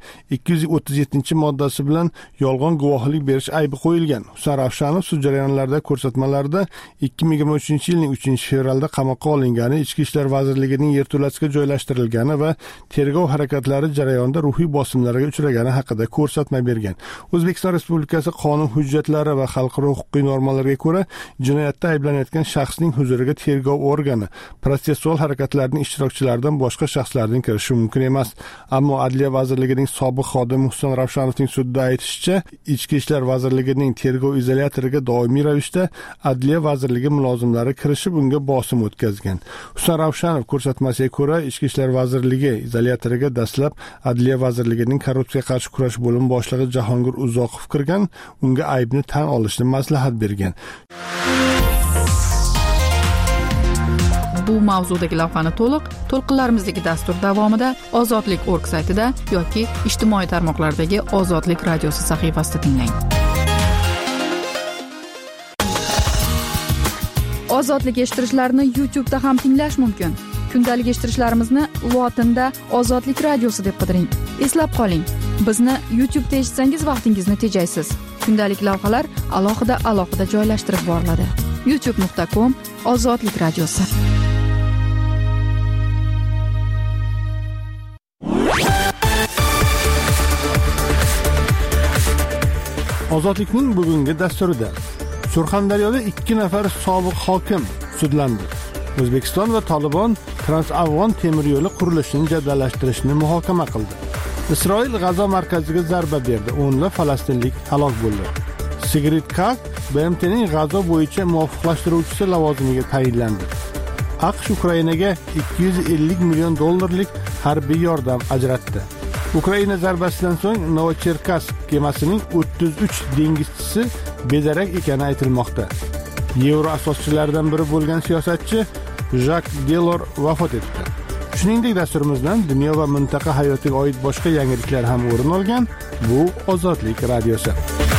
237-moddasi bilan yolg'on guvohlik berish aybi qo'yilgan. Husan Ravshanov sud jarayonlarida ko'rsatmalarida 2023-yilning 3-fevralda qamoqqa olingani, Ichki ishlar vazirligining yerto'lasiga joylashtirilgani va tergov harakatlari jarayonida ruhiy bosimlarga uchragani haqida ko'rsatma bergan. O'zbekiston Respublikasi qonun hujjatlari va xalqaro huquqiy normalarga ko'ra jinoyatda ayblanayotgan shaxsning huzuriga tergov organi protsessual harakatlarning ishtirokchilaridan boshqa shaxslarning kirishi mumkin emas. Ammo Adliya vazirligining sobiq xodimi Husan Ravshanovning sudda aytishicha, Ichki ishlar vazirligining tergov izolyatoriga doimiy ravishda Adliya vazirligi mulozimlari kirishib unga bosim o'tkazgan. Husan Ravshanov ko'rsatmasiga ko'ra, Ichki ishlar vazirligi izolyatoriga dastlab Adliya vazirligining korrupsiyaga qarshi kurash bo'limi boshlig'i Jahongir Uzoqov kirgan, unga aybni tan olishni maslahat bergan. Bu mavzudagi lavhani to'lqinlarimizdagi dastur davomida Ozodlik.org saytida yoki ijtimoiy tarmoqlardagi Ozodlik radiosi sahifasida tinglang. Ozodlik eshittirishlarni YouTube'da ham tinglash mumkin. Kundalik eshittirishlarimizni lotinda Ozodlik radiosi deb qidiring. Eslab qoling, bizni YouTube'da eshitsangiz vaqtingizni tejaysiz. Kundalik lavhalar alohida joylashtirib boriladi. youtube.com/Ozodlik radiosi. Ozodlikning bugungi dasturida Surxondaryoda 2 nafar sobiq hokim sudlandi. O'zbekiston va Tolibon Trans-Afg'on temir yo'li qurilishini jadallashtirishni muhokama qildi. Isroil G'azo markaziga zarba berdi. O'nlab falastinlik halok bo'ldi. Sigrid Kaag BMTning G'azo bo'yicha muvofiqlashtiruvchisi lavozimiga tayinlandi. AQSh Ukrainaga $250 million harbiy yordam ajratdi. Ukraina zarbasidan so'ng Novocherkassk kemasining 33 dengizchisi bedarak ekani aytilmoqda. Yevro asoschilaridan biri bo'lgan siyosatchi Jak Delor vafot etdi. Shuningdek, dasturimizdan dunyo va mintaqa hayotiga oid boshqa yangiliklar ham o'rin olgan. Bu Ozodlik radiosi.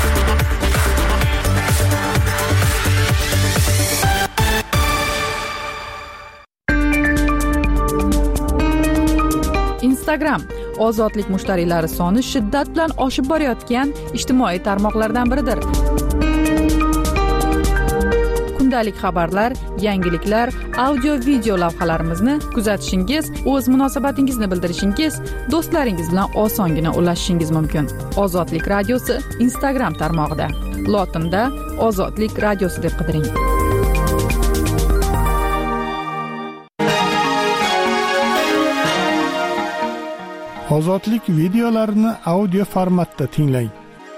Instagram Ozodlik mushtariylari soni shiddat bilan oshib borayotgan ijtimoiy tarmoqlardan biridir. Kundalik xabarlar, yangiliklar, audio-video lavhalarimizni kuzatishingiz, o'z munosabatingizni bildirishingiz, do'stlaringiz bilan osongina ulashishingiz mumkin. Ozodlik radiosi Instagram tarmog'ida. Lotinda Ozodlik radiosi deb qidiring. Ozodlik videolarini audio formatda tinglang.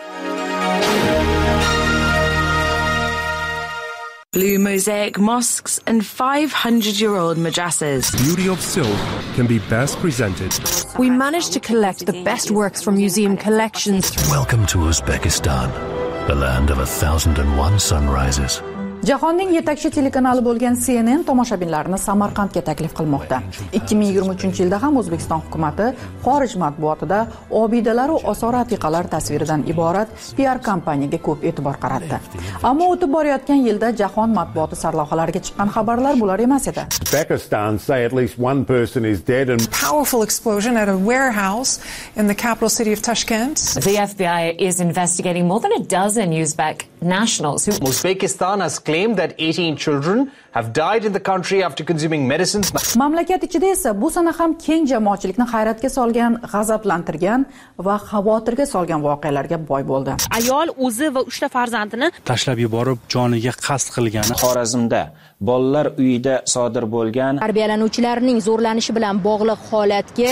Blue mosaic mosques and 500-year-old madrasas. Beauty of silk can be best presented. We managed to collect the best works from museum collections. Welcome to Uzbekistan, the land of 1001 sunrises. Jahonning yetakchi telekanali bo'lgan CNN tomoshabinlarni Samarqandga taklif qilmoqda. 2023-yilda ham O'zbekiston hukumatı xorij matbuotida obidalar va osor atiqalar tasviridan iborat PR kampaniyaga ko'p e'tibor qaratdi. Ammo o'tib borayotgan yilda jahon matbuoti sarlavhalariga chiqqan xabarlar bular emas edi. Uzbekistan say at least one person is dead and powerful explosion at a warehouse in the capital city of Tashkent. The FBI is investigating more than a dozen Uzbek nationals who Uzbekistan has claimed that 18 children have died in the country after consuming medicines. Mamlakat ichida esa bu sana ham keng jamoatchilikni hayratga solgan, g'azablantirgan va xavotirga solgan voqealarga boy bo'ldi. Ayol o'zi va 3 ta farzandini tashlab yuborib joniga qasd qilgani. Xorazmda bolalar uyida sodir bo'lgan tarbiyalanuvchilarning zo'rlanishi bilan bog'liq holatga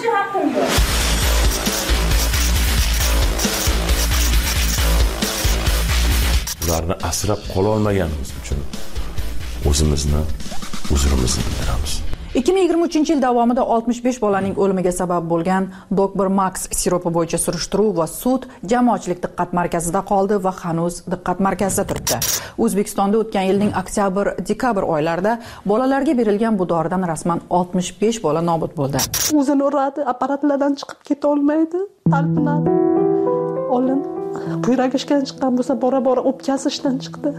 ularni asrab qola olmaganimiz uchun o'zimizni uzrimizni bildiramiz. 2023-yil davomida 65 bolaning o'limiga sabab bo'lgan Dr. Max siropi bo'yicha surishtiruv va sud jamoatchilik diqqat markazida qoldi va hanuz diqqat markazida turibdi. O'zbekistonda o'tgan yilning oktyabr-dekabr oylarida bolalarga berilgan bu doridan rasman 65 bola nobud bo'ldi. O'zini uradi, apparatlardan chiqib keta olmaydi, talpinadi. Olin buyragi ishdan chiqqan bo'lsa, bora-bora o'pkasi ishdan chiqdi.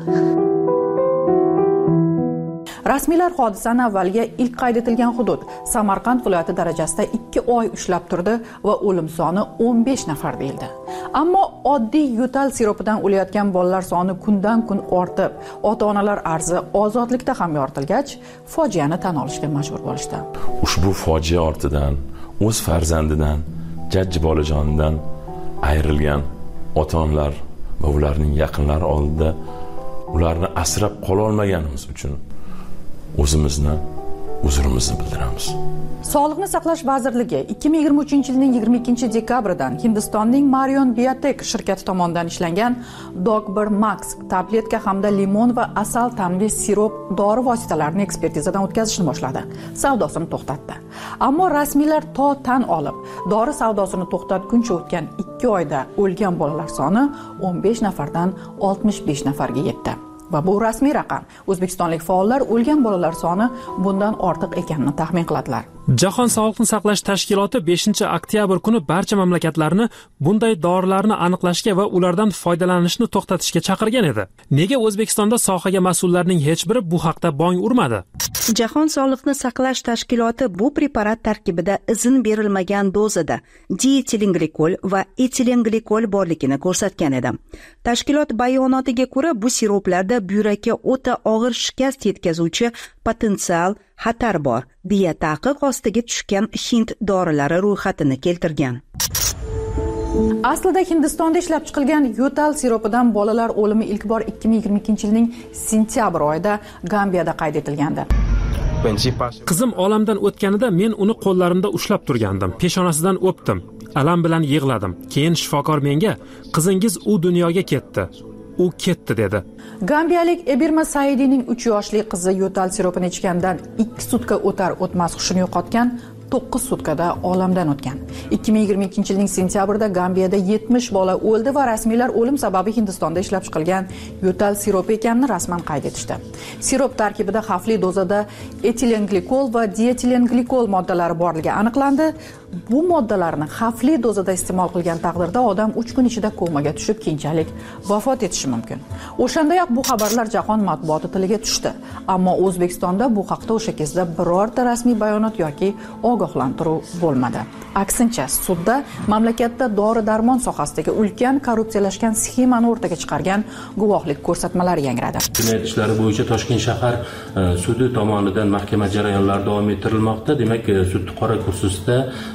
Rasmiylar hodisani avvalga ilk qayd etilgan hudud Samarqand viloyati darajasida 2 oy ushlab turdi va o'lim soni 15 nafar deyildi. Ammo oddiy yo'tal siropidan o'layotgan bolalar soni kundan-kun ortib, ota-onalar arzi ozodlikda ham yoritilgach, fojiani tan olishga majbur bo'lishdi. Ushbu fojia ortidan o'z farzandidan, jajji bolajonidan ayrilgan ota-onalar va ularning yaqinlari oldida ularni asrab qololmaganimiz uchun o'zimizni uzrimizni bildiramiz. Sog'liqni saqlash vazirligi 2023-yilning 22-dekabridan Hindistonning Marion Biotech shirkati tomonidan ishlangan Dog1 Max tabletka hamda limon va asal ta'mli sirop dori vositalarini ekspertizadan o'tkazishni boshladi. Savdosini to'xtatdi. Ammo rasmiylar to tan olib, dori savdosini to'xtatguncha o'tgan 2 oyda o'lgan bolalar soni 15 nafardan 65 nafarga yetdi. Va bu rasmiy raqam. O'zbekistonlik faollar o'lgan bolalar soni bundan ortiq ekanini taxmin qiladilar. Jahon sog'liqni saqlash tashkiloti 5-oktyabr kuni barcha mamlakatlarni bunday dorilarni aniqlashga va ulardan foydalanishni to'xtatishga chaqirgan edi. Nega O'zbekistonda sohaga mas'ullarning hech biri bu haqda bong urmadi? Jahon sog'liqni saqlash tashkiloti bu preparat tarkibida izn berilmagan dozada dietilenglikol va etilenglikol borligini ko'rsatgan edi. Tashkilot bayonotiga ko'ra, bu siroplarda buyrakka o'ta og'ir shikast yetkazuvchi potensial xatar bor deya taqiq ostiga tushgan Hind dorilari ro'yxatini keltirgan. Aslida Hindistonda ishlab chiqilgan yo'tal siropidan bolalar o'limi ilk bor 2022-yilning sentyabr oyida Gambiyada qayd etilgandi. Qizim olamdan o'tganida men uni qo'llarimda ushlab turgandim. Peshonasidan o'pdim. Alam bilan yig'ladim. Keyin shifokor menga, "Qizingiz u dunyoga ketdi. U ketdi" dedi. Gambiyalik Ebirma Saidining 3 yoshli qizi yo'tal siropini ichgandan 2 sutka o'tar o'tmas hushini yo'qotgan, 9 sutkada olamdan o'tgan. 2022-yilning sentyabrida Gambiyada 70 bola o'ldi va rasmiylar o'lim sababi Hindistonda ishlab chiqilgan yo'tal siropi ekanini rasman qayd etishdi. Sirop tarkibida xavfli dozada etilenglikol va dietilenglikol moddalari borligi aniqlandi. Bu moddalarni xavfli dozada iste'mol qilgan taqdirda odam 3 kun ichida komaga tushib, keyinchalik vafot etishi mumkin. O'shandayoq bu xabarlar jahon matbuoti tiliga tushdi. Ammo O'zbekistonda bu haqda o'sha kezda birorta rasmiy bayonot yoki ogohlantiruv bo'lmadi. Aksincha, sudda mamlakatda dori-darmon sohasidagi ulkan korrupsiyalashgan sxemani o'rtaga chiqargan guvohlik ko'rsatmalari yangradi. Jinoyat ishlari bo'yicha Toshkent shahar sudi tomonidan mahkama jarayonlari davom ettirilmoqda. Demak, sud qora kursisida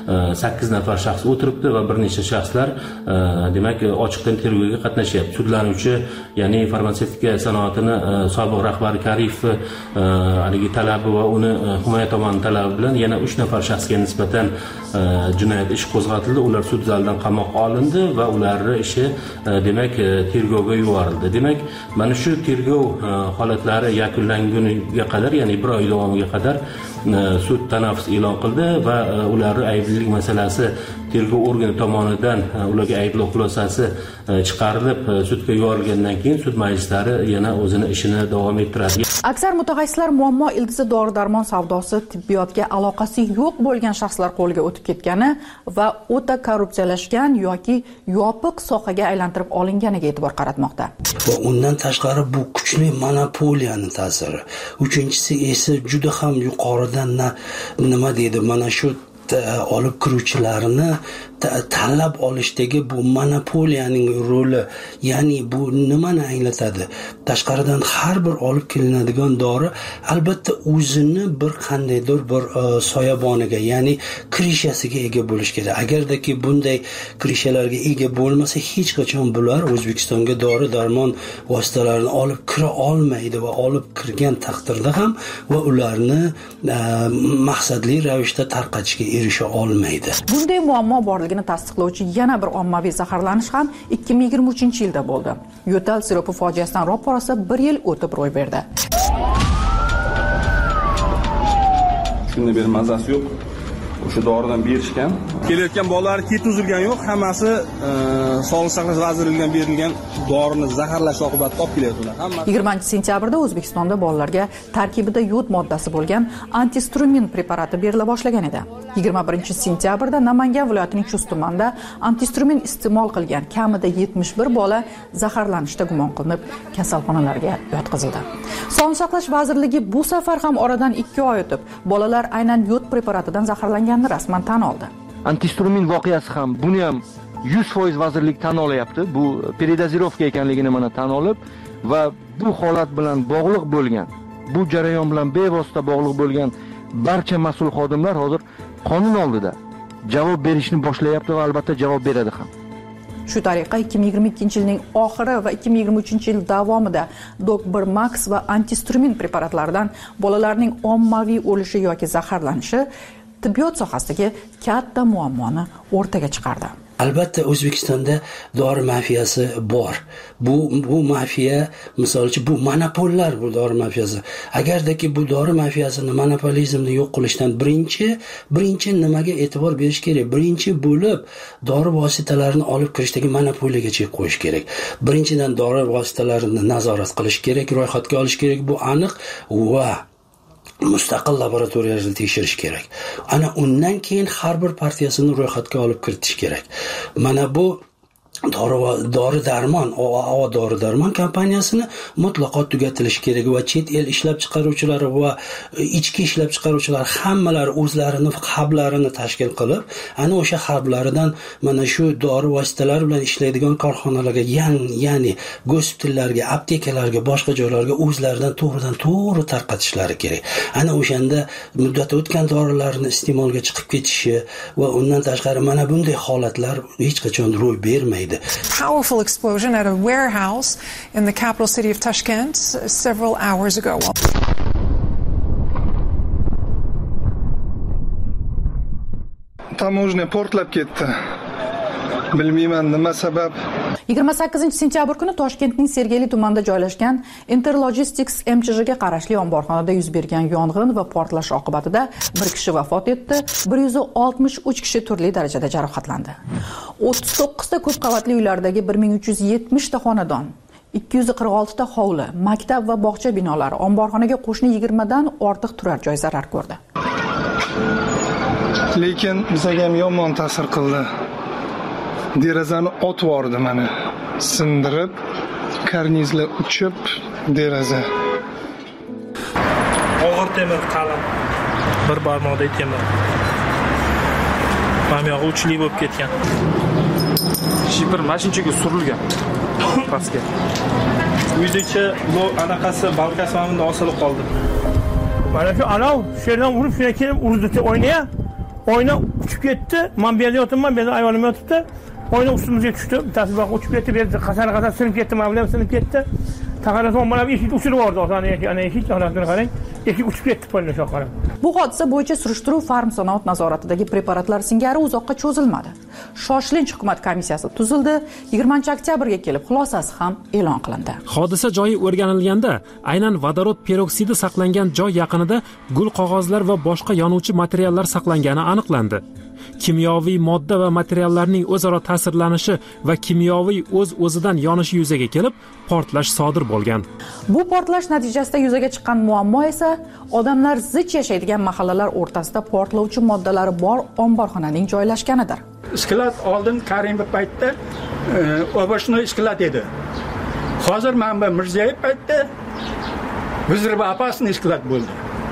8 nafar shaxs o'tiribdi va bir necha shaxslar demak ochiqdan tergovga qatnashyapti. Sudlanuvchi, ya'ni farmatsevtika sanoatini sobiq rahbari Karif haligi talabi va uni himoya tomoni talabi bilan yana 3 nafar shaxsga nisbatan jinoyat ishi qo'zg'atildi. Ular sud zalidan qamoqqa olindi va ularning ishi demak tergovga yuborildi. Demak, mana shu tergov holatlari yakunlanguniga qadar, ya'ni 1 oy davomiga qadar sud tanaffus e'lon qildi va ularning ayblilik masalasi tergov organi tomonidan ularga ayblov xulosasi chiqarilib sudga yuborilgandan keyin sud majlislari yana o'zini ishini davom ettiradi. Aksar mutaxassislar muammo ildizi dori-darmon savdosi tibbiyotga aloqasi yo'q bo'lgan shaxslar qo'liga o'tib ketgani va o'ta korrupsiyalashgan yoki yopiq sohaga aylantirib olinganiga e'tibor qaratmoqda. Va undan tashqari bu kuchli monopoliyaning ta'siri. Uchinchisi esa juda ham yuqoridan nima deydi, mana shu olib kiruvchilarni tanlab olishdagi bu monopoliyaning roli, ya'ni bu nimani anglatadi? Tashqaridan har bir olib kelinadigan dori albatta o'zini bir qandaydir bir soyaboniga, ya'ni krishasiga ega bo'lish kerak. Agardaki bunday krishalarga ega bo'lmasa, hech qachon bular O'zbekistonga dori-darmon vositalarini olib kira olmaydi va olib kirgan taqdirda ham va ularni maqsadli ravishda tarqatishga erisha olmaydi. Bunday muammo borligini tasdiqlovchi yana bir ommaviy zaharlanish ham 2023-yilda bo'ldi. Yo'tal siropi fojiasidan ro'parasi 1 yil o'tib ro'y berdi. Shunday bir mazasi yo'q. O'sha doridan berishgan. Kelayotgan bolalar keti uzilgan yo'q, hammasi Sog'liqni saqlash vazirligidan berilgan dorini zaharlash oqibatida olib kelyaptilar. 20-sentyabrda O'zbekistonda bolalarga tarkibida yod moddasi bo'lgan antistrumin preparati berila boshlagan edi. 21-sentyabrda Namangan viloyatining Chust tumanida antistrumin iste'mol qilgan kamida 71 bola zaharlanishda gumon qilinib kasalxonalarga yotqizildi. Sog'liqni saqlash vazirligi bu safar ham oradan 2 oy o'tib bolalar aynan yod preparatidan zaharlanganini rasman tan oldi. Antistrumin voqeasi ham buni ham 100% vazirlik tan olyapti. Bu peridozirovka ekanligini mana tan olib va bu holat bilan bog'liq bo'lgan, bu jarayon bilan bevosita bog'liq bo'lgan barcha mas'ul xodimlar hozir qonun oldida javob berishni boshlayapti va albatta javob beradi ham. Shu tariqa 2022-yilning oxiri va 2023-yil davomida Dok-1 Max va antistrumin preparatlaridan bolalarning ommaviy o'lishi yoki zaharlanishi tibbiyot sohasidagi katta muammoni o'rtaga chiqardi. Albatta O'zbekistonda dori mafiyasi bor. Bu mafiya, misol uchun bu monopollar, bu dori mafiyasi. Agardaki bu dori mafiyasini, monopolizmni yo'q qilishdan birinchi nimaga e'tibor berish kerak? Birinchi bo'lib dori vositalarini olib kirishdagi monopoliyaga chek qo'yish kerak. Birinchidan dori vositalarini nazorat qilish kerak, ro'yxatga olish kerak. Bu aniq va mustaqil laboratoriyalarda tekshirish kerak. Ana undan keyin har bir partiyasini ro'yxatga olib kiritish kerak. Mana bu dori darmon kompaniyasini mutlaqo tugatilishi kerak va chet el ishlab chiqaruvchilari va ichki ishlab chiqaruvchilar hammalari o'zlarini hublarini tashkil qilib, ana o'sha hublaridan mana shu dori vositalari bilan ishlaydigan korxonalarga, ya'ni gospitallarga, aptekalarga, boshqa joylarga o'zlaridan to'g'ri tarqatishlari kerak. Ana o'shanda muddati o'tgan dorilarni iste'molga chiqib ketishi va undan tashqari mana bunday holatlar hech qachon ro'y bermaydi. Powerful explosion at a warehouse in the capital city of Tashkent several hours ago. Tamojna portlab ketdi. Bilmayman nima sabab. 28-sentyabr kuni Toshkentning Sergeli tumanida joylashgan Interlogistics MCHga qarashli omborxonada yuz bergan yong'in va portlash oqibatida bir kishi vafot etdi, 163 kishi turli darajada jarohatlandi. 39 ta ko'p qavatli uylardagi 1370 ta xonadon, 246 ta hovli, maktab va bog'cha binolari, omborxonaga qo'shni 20 dan ortiq turar joy zarar ko'rdi. Lekin bizga ham yomon ta'sir qildi. Derazani otvordi mana, sindirib, karnizlar uchib, deraza. Og'ir temir qalin. Bir barmoqdek temir. Hamyog'i uchli bo'lib ketgan. Shifr mashinchaga surilgan. Pastga. Uydacha bu anaqasi balkasi mamunda osilib qoldi. Mana shu anov sherdan urib shuna kelib urdi o'ynaya. Oyna uchib ketdi. Men bu yerda yotibman, bu yerda ayolim yotibdi. Oyna ustimizga tushdi. Bittasi baq uchib ketdi, bu yerda qasar sinib ketdi, mablam sinib ketdi. Taqaraton mana eshik uchirib yubordi, ana eshik holatini qarang. Eshik uchib ketdi qo'lni shoqarib. Bu hodisa bo'yicha surishtiruv Farmsanoat nazoratidagi preparatlar singari uzoqqa cho'zilmadi. Shoshilinch hukumat komissiyasi tuzildi. 20-oktyabrga kelib xulosasi ham e'lon qilindi. Hodisa joyi o'rganilganda, aynan vodorod peroksidi saqlangan joy yaqinida gul qog'ozlar va boshqa yonuvchi materiallar saqlangani aniqlandi. Kimyoviy modda va materiallarning o'zaro ta'sirlanishi va kimyoviy o'z-o'zidan yonishi yuzaga kelib, portlash sodir bo'lgan. Bu portlash natijasida yuzaga chiqqan muammo esa odamlar zich yashaydigan mahallalar o'rtasida portlovchi moddalari bor omborxonaning joylashganidir. Ishkilat oldin Karim paytda oboshno ishkilat edi. Hozir mana Mirziyoyev paytda Vizirba apasni ishkilat bo'ldi.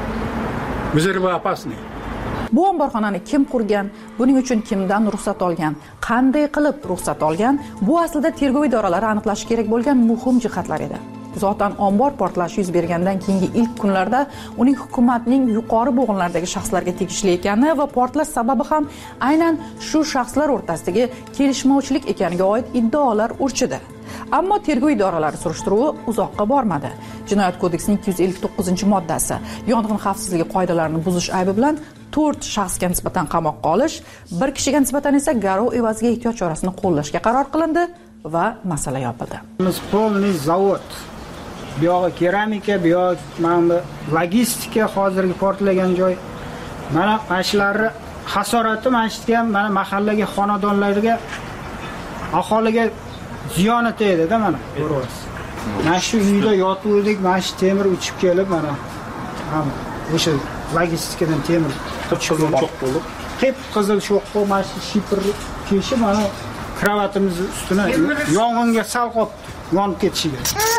Vizirba apasni. Bu omborxonani kim qurgan, buning uchun kimdan ruxsat olgan, qanday qilib ruxsat olgan, bu aslida tergov idoralari aniqlashi kerak bo'lgan muhim jihatlar edi. Zotan ombor portlashi yuz bergandan keyingi ilk kunlarda uning hukumatning yuqori bo'g'inlaridagi shaxslarga tegishli ekani va portlash sababi ham aynan shu shaxslar o'rtasidagi kelishmovchilik ekaniga oid iddaolar urchidi. Ammo tergov idoralari surishtiruvi uzoqqa bormadi. Jinoyat kodeksining 259-moddasi yong'in xavfsizligi qoidalarini buzish aybi bilan 4 shaxsga nisbatan qamoqqa olish, bir kishiga nisbatan esa garov evaziga ehtiyot chorasini qo'llashga qaror qilindi va masala yopildi. Polniy zavod, bu yo'q keramika, bu yo'q mana logistika, hozirgi portlagan joy. Mana ashlarni hasorati masjidga, mana mahallaga, xonadonlarga, aholiga ziyon etadi-da mana. Ko'ryapsiz. Mana shu uyda yotuvdik, mana shu temir uchib kelib mana ham o'sha logistikadan temir qizil cho'q bo'lib, qip qizil cho'q mana shu shifr keshib mana kravatimiz ustuna yong'inga sal qolib yonib ketishiga.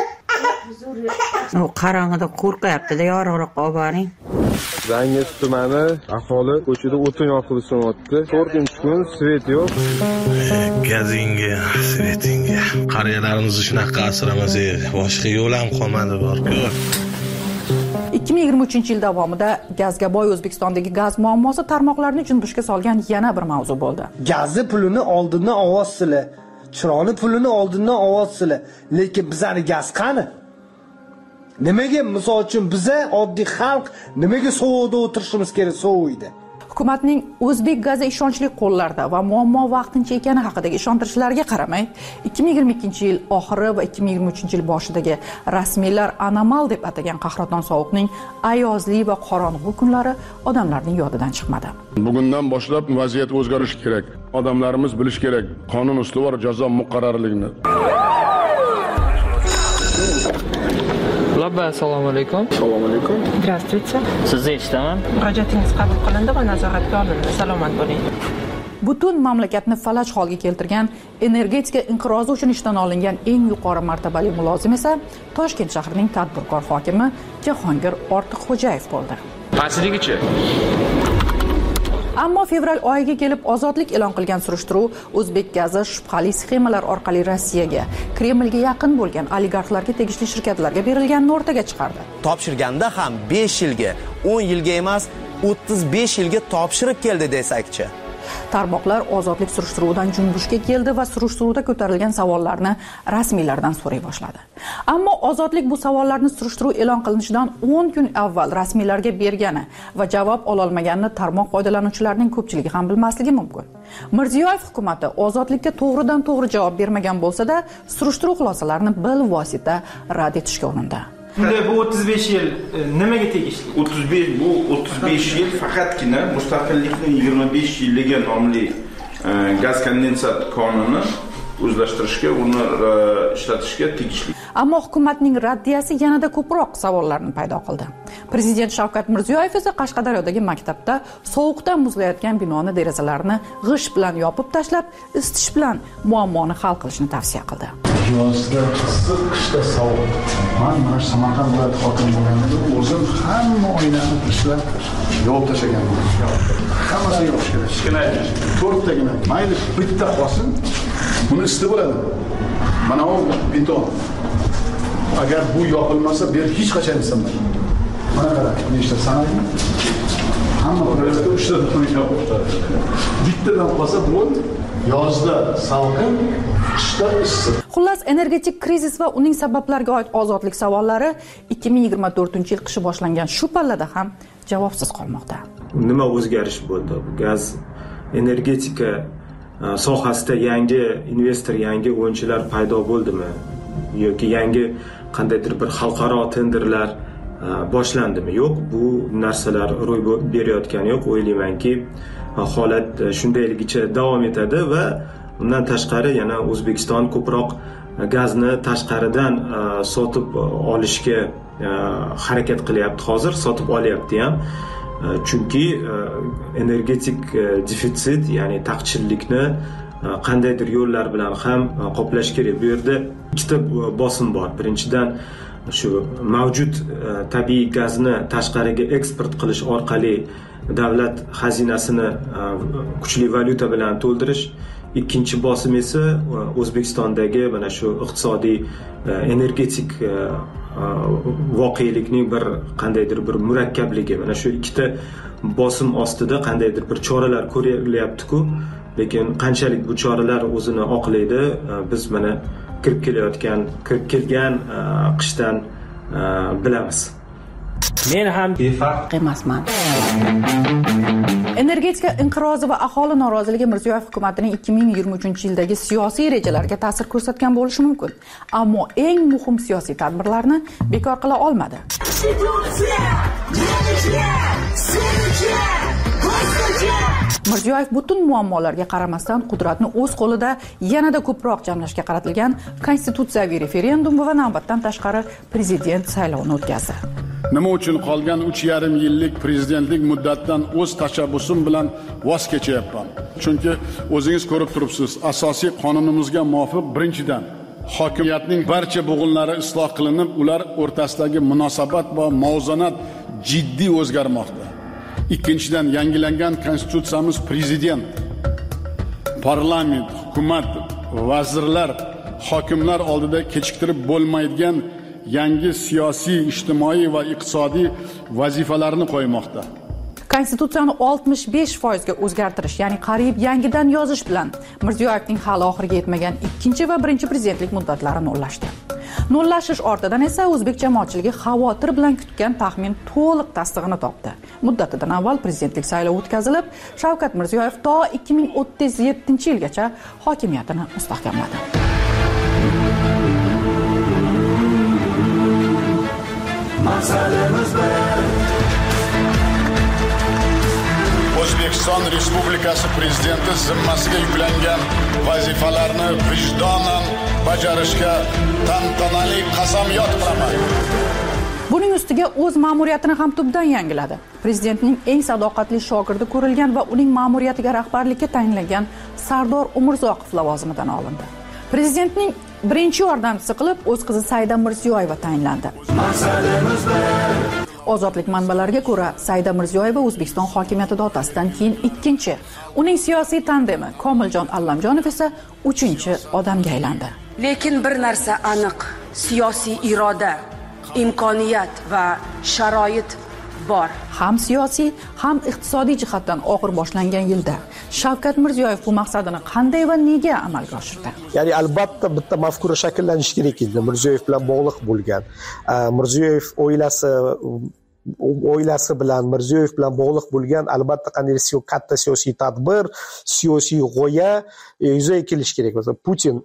O qarang'ida qo'rqyapti-da, yorug'roq olib boring. Zangiz tumani aholi ko'chada o'tin yoqilyapti. 4-kun svet yo'q. Gazinga, svetinga. Qariyalarimizni shunaqa asramasak, boshqa yo'l ham qolmadi borku. 2023-yil davomida gazga boy O'zbekistondagi gaz muammosi tarmoqlarni junbushga solgan yana bir mavzu bo'ldi. Gazni pulini oldindan olyapsizlar. chiroqni pulini oldindan olyapsizlar, lekin bizani gaz qani? Nimaga misol uchun biza oddiy xalq nimaga sovuqda o'tirishimiz kerak sovuqda? Hukumatning O'zbek gazi ishonchli qo'llarda va muammo vaqtincha ekani haqidagi ishontirishlariga qaramay, 2022-yil oxiri va 2023-yil boshidagi rasmiylar anomal deb atagan qahraton sovuqning ayozli va qorong'u kunlari odamlarning yodidan chiqmadi. Bugundan boshlab vaziyat o'zgarishi kerak. Odamlarimiz bilish kerak qonun ustuvor jazo muqarrarligini. Assalomu alaykum. Assalomu alaykum. Здравствуйте. Sizni eshitaman. Murojaatingiz qabul qilindi va nazoratga olindi. Salomat bo'ling. Butun mamlakatni falaj holga keltirgan energetika inqirozi uchun ishdan olingan eng yuqori martabali mulozim esa Toshkent shahrining tadbirkor hokimi Jahongir Ortiqxo'jayev bo'ldi. Pastligichi. Ammo fevral oyiga kelib ozodlik e'lon qilgan surishtiruv O'zbek gazi shubhali sxemalar orqali Rossiyaga, Kremlga yaqin bo'lgan oligarxlarga tegishli shirkatlarga berilganini o'rtaga chiqardi. Topshirganda ham 5 yilga, 10 yilga emas, 35 yilga topshirib keldi desakchi. Tarmoqlar ozodlik surishtiruvidan junbushga keldi va surishtiruvda ko'tarilgan savollarni rasmiylardan so'ray boshladi. Ammo ozodlik bu savollarni surishtiruv e'lon qilinishidan 10 kun avval rasmiylarga bergani va javob ola olmaganini tarmoq foydalanuvchilarining ko'pchiligi ham bilmasligi mumkin. Mirziyoyev hukumati ozodlikka to'g'ridan to'g'ri javob bermagan bo'lsa-da, surishtiruv xulosalarini bilvosita rad etishga urindi. Unda bu 35 yil nimaga tegishli? 35 yil faqatgina mustaqillikning 25 yilligi nomli gaz kondensat qonunini o'zlashtirishga, uni ishlatishga tegishli. Ammo hukumatning raddiyasi yanada ko'proq savollarni paydo qildi. Prezident Shavkat Mirziyoyev esa Qashqadaryodagi maktabda sovuqdan muzlayotgan binoni derazalarini g'isht bilan yopib tashlab, isitish bilan muammoni hal qilishni tavsiya qildi. Yozda issiq, qishda sovuq. Mana Samarqand viloyati hokimi bo'lganimda o'zim hamma oynani tashlab yopib tashlagan bo'lim. Hammasini yopish kerak. Kichkina 4 tagina. Mayli bitta qolsin. Buni isti bo'ladi. Mana bu beton. Agar bu yopilmasa, ber hech qachon isinmaydi. Mana qarang, nechta sanaydi? Hamma qo'lda 3 ta xona yopib turadi. Bittadan qolsa bo'ldi. Yozda salqin, qishda issiq. Xullas, energetik krizis va uning sabablariga oid ozodlik savollari 2024-yil qishi boshlangan shu pallada ham javobsiz qolmoqda. Nima o'zgarish bo'ldi? Gaz energetika sohasida yangi investor, yangi o'yinchilar paydo bo'ldimi? Yoki yangi qandaydir bir xalqaro tenderlar boshlandimi? Yo'q, bu narsalar ro'y berayotgani yo'q. O'ylaymanki, holat shundayligicha davom etadi va undan tashqari yana O'zbekiston ko'proq gazni tashqaridan sotib olishga harakat qilyapti. Hozir sotib olyapti ham. Chunki energetik defitsit, ya'ni taqchillikni qandaydir yo'llar bilan ham qoplash kerak. Bu yerda ikkita bosim bor. Birinchidan shu mavjud tabiiy gazni tashqariga eksport qilish orqali davlat xazinasini kuchli valyuta bilan to'ldirish. Ikkinchi bosim esa O'zbekistondagi mana shu iqtisodiy energetik voqelikning bir qandaydir bir murakkabligi. Mana shu ikkita bosim ostida qandaydir bir choralar ko'rilyapti-ku, lekin qanchalik bu choralar o'zini oqlaydi, biz mana kirib kelgan qishdan bilamiz. Men ham befarq emasman. Energetika inqirozi va aholi noroziligi Mirziyoyev hukumatining 2023-yildagi siyosiy rejalariga ta'sir ko'rsatgan bo'lishi mumkin. Ammo eng muhim siyosiy tadbirlarni bekor qila olmadi. Mirziyoyev butun muammolarga qaramasdan qudratni o'z qo'lida yanada ko'proq jamlashga qaratilgan konstitutsiyaviy referendum va navbatdan tashqari prezident saylovini o'tkazdi. Nima uchun qolgan 3,5 yillik prezidentlik muddatidan o'z tashabbusim bilan voz kechyapman? Chunki o'zingiz ko'rib turibsiz, asosiy qonunimizga muvofiq birinchidan hokimiyatning barcha bo'g'inlari isloh qilinib, ular o'rtasidagi munosabat va muvozanat jiddiy o'zgarmoqda. Ikkinchidan, yangilangan konstitutsiyamiz prezident, parlament, hukumat, vazirlar, hokimlar oldida kechiktirib bo'lmaydigan yangi siyosiy, ijtimoiy va iqtisodiy vazifalarni qo'ymoqda. Konstitutsiyani 65% ga o'zgartirish, ya'ni qariyb yangidan yozish bilan Mirziyoyevning hali oxiriga yetmagan ikkinchi va birinchi prezidentlik muddatlari nollashdi. Nollashish ortidan esa o'zbek jamoatchiligi xavotir bilan kutgan taxmin to'liq tasdig'ini topdi. Muddatidan avval prezidentlik saylovi o'tkazilib, Shavkat Mirziyoyev to 2037-yilgacha hokimiyatini mustahkamladi. O'zbekiston Respublikasi Prezidenti zimmasiga yuklangan vazifalarni vijdonan bajarishga tantanali qasamyod qilaman. Buning ustiga o'z ma'muriyatini ham tubdan yangiladi. Prezidentning eng sadoqatli shogirdi ko'rilgan va uning ma'muriyatiga rahbarlikka tayinlangan Sardor Umurzoqov lavozimidan olindi. Prezidentning birinchi yordamchisi qilib o'z qizi Saida Mirziyoyeva tayinlandi. Ozodlik manbalariga ko'ra, Saida Mirziyoyeva O'zbekiston hokimiyatida otasidan keyin ikkinchi, uning siyosiy tandemi Komiljon Allamjonov esa uchinchi odamga aylandi. Lekin bir narsa aniq, siyosiy iroda, imkoniyat va sharoit bor. Ham siyosiy, ham iqtisodiy jihatdan og'ir boshlangan yilda Shavkat Mirziyoyev bu maqsadini qanday va nega amalga oshirdi? Ya'ni albatta bitta mafkura shakllanishi kerak edi Mirziyoyev bilan bog'liq bo'lgan. Mirziyoyev oilasi bilan Mirziyoyev bilan bog'liq bo'lgan albatta qanday katta siyosiy tadbir, siyosiy g'oya yuzaga kelishi kerak. Masalan, Putin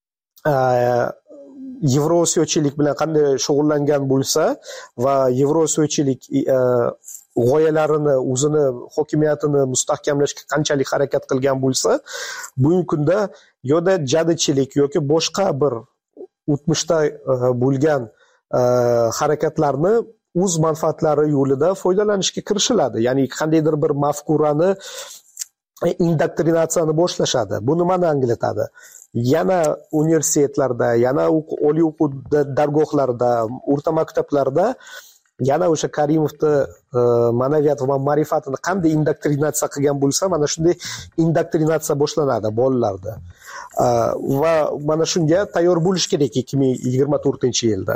Yevrosiyochilik bilan qanday shug'ullangan bo'lsa va Yevrosiyochilik g'oyalarini, o'zini hokimiyatini mustahkamlashga qanchalik harakat qilgan bo'lsa, bugungi kunda yoda jadichilik yoki boshqa bir o'tmishda bo'lgan harakatlarni o'z manfaatlari yo'lida foydalanishga kirishiladi. Ya'ni qandaydir bir mafkurani indoktrinatsiyani boshlashadi. Bu nimani anglatadi? Yana universitetlarda, yana oliy o'quv dargohlarida, o'rta maktablarda yana o'sha Karimovni ma'naviyat va ma'rifatini qanday indoktrinatsiya qilgan bo'lsa, mana shunday indoktrinatsiya boshlanadi bolalarda. Va mana shunga tayyor bo'lish kerak 2024-yilda.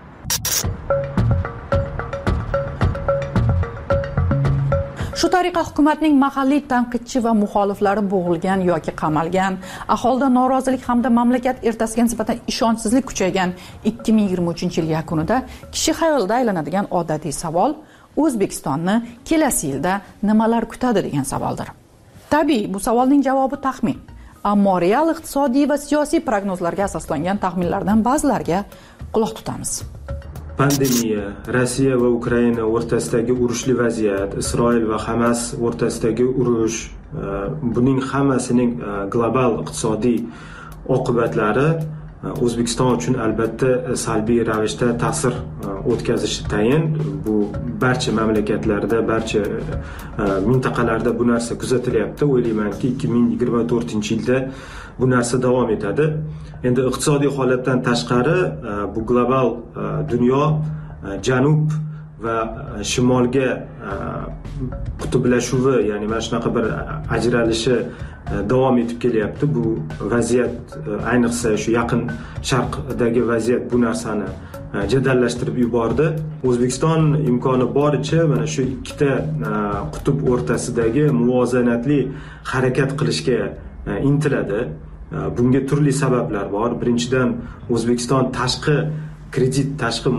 Shu tariqa hukumatning mahalliy tanqidchi va muxoliflari bo'g'ilgan yoki qamalgan, aholida norozilik hamda mamlakat ertasiga nisbatan ishonchsizlik kuchaygan 2023-yil yakunida kishi xayolida aylanadigan odatiy savol O'zbekistonni kelasi yilda nimalar kutadi degan savoldir. Tabiiy, bu savolning javobi taxmin. Ammo real iqtisodiy va siyosiy prognozlarga asoslangan taxminlardan ba'zilariga quloq tutamiz. Pandemiya, Rossiya va Ukraina o'rtasidagi urushli vaziyat, Isroil va Hamas o'rtasidagi urush, buning hammasining global iqtisodiy oqibatlari O'zbekiston uchun albatta salbiy ravishda ta'sir o'tkazishi tayin. Bu barcha mamlakatlarda, barcha mintaqalarda bu narsa kuzatilyapti. O'ylaymanki 2024-yilda bu narsa davom etadi. Endi iqtisodiy holatdan tashqari bu global dunyo janub va shimolga qutblashuvi, ya'ni mana shunaqa bir ajralishi davom etib kelyapti. Bu vaziyat, ayniqsa shu yaqin sharqdagi vaziyat bu narsani jadallashtirib yubordi. O'zbekiston imkoni boricha mana shu ikkita qutb o'rtasidagi muvozanatli harakat qilishga intiladi. Bunga turli sabablar bor. Birinchidan, O'zbekiston tashqi kredit, tashqi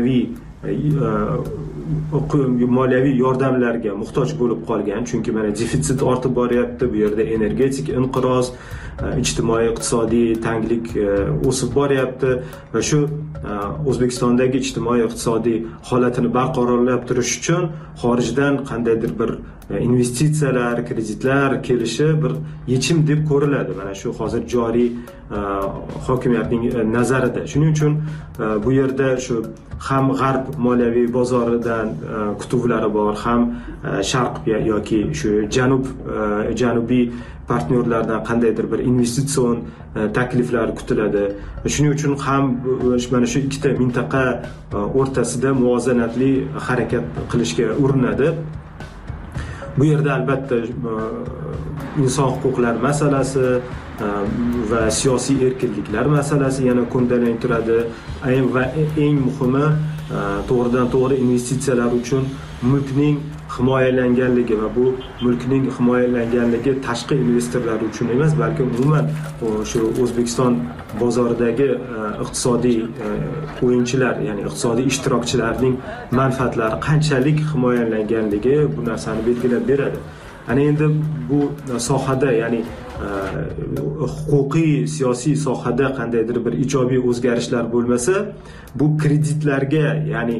moliyaviy yordamlarga muhtoj bo'lib qolgan. Chunki mana defitsit ortib boryapti. Bu yerda energetik inqiroz, ijtimoiy iqtisodiy tanglik o'sib boryapti va shu O'zbekistondagi ijtimoiy iqtisodiy holatini barqarorlab turish uchun xorijdan qandaydir bir investitsiyalar, kreditlar kelishi bir yechim deb ko'riladi. Mana shu hozir joriy hokimiyatning nazarida. Shuning uchun bu yerda shu ham g'arb moliyaviy bozoridan kutuvlari bor, ham sharq yoki shu janubiy partnyorlardan qandaydir bir investitsion takliflar kutiladi. Shuning uchun ham mana shu ikkita mintaqa o'rtasida muvozanatli harakat qilishga urinadi. Bu yerda albatta inson huquqlari masalasi va siyosiy erkinliklar masalasi yana ko'ndalang turadi. Va eng muhimi to'g'ridan to'g'ri investitsiyalar uchun mulkning himoyalanganligi va bu mulkning himoyalanganligi tashqi investorlar uchun emas, balki umuman shu O'zbekiston bozoridagi iqtisodiy o'yinchilar, ya'ni iqtisodiy ishtirokchilarning manfaatlari qanchalik himoyalanganligi bu narsani belgilab beradi. Ana endi bu sohada, ya'ni huquqiy siyosiy sohada qandaydir bir ijobiy o'zgarishlar bo'lmasa, bu kreditlarga, ya'ni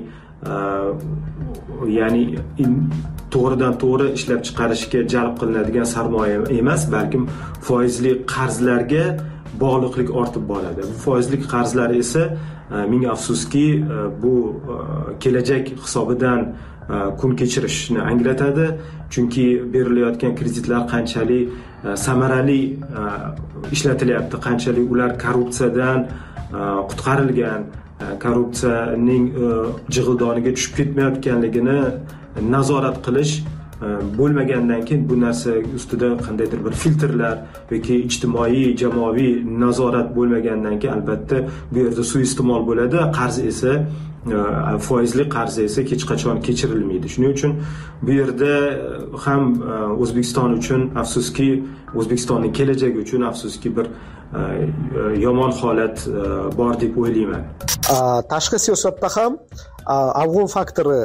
to'g'ridan to'g'ri ishlab chiqarishga jalb qilinadigan sarmoya emas, balkim foizli qarzlarga bog'liqlik ortib boradi. Bu foizli qarzlar esa ming afsuski bu kelajak hisobidan kun kechirishni anglatadi, chunki berilayotgan kreditlar qanchalik samarali ishlatilyapti, qanchalik ular korrupsiyadan qutqarilgan, korrupsiyaning jig'ildoniga tushib ketmayotganligini nazorat qilish bo'lmagandan keyin bu narsa ustida qandaydir bir filtrlar yoki ijtimoiy jamoaviy nazorat bo'lmagandan keyin albatta bu yerda suiiste'mol bo'ladi, qarz esa foizli qarz esa hech qachon kechirilmaydi. Shuning uchun bu yerda ham O'zbekiston uchun afsuski, O'zbekistonning kelajagi uchun afsuski bir yomon holat bor deb o'ylayman. Tashqi siyosatda ham afg'on faktori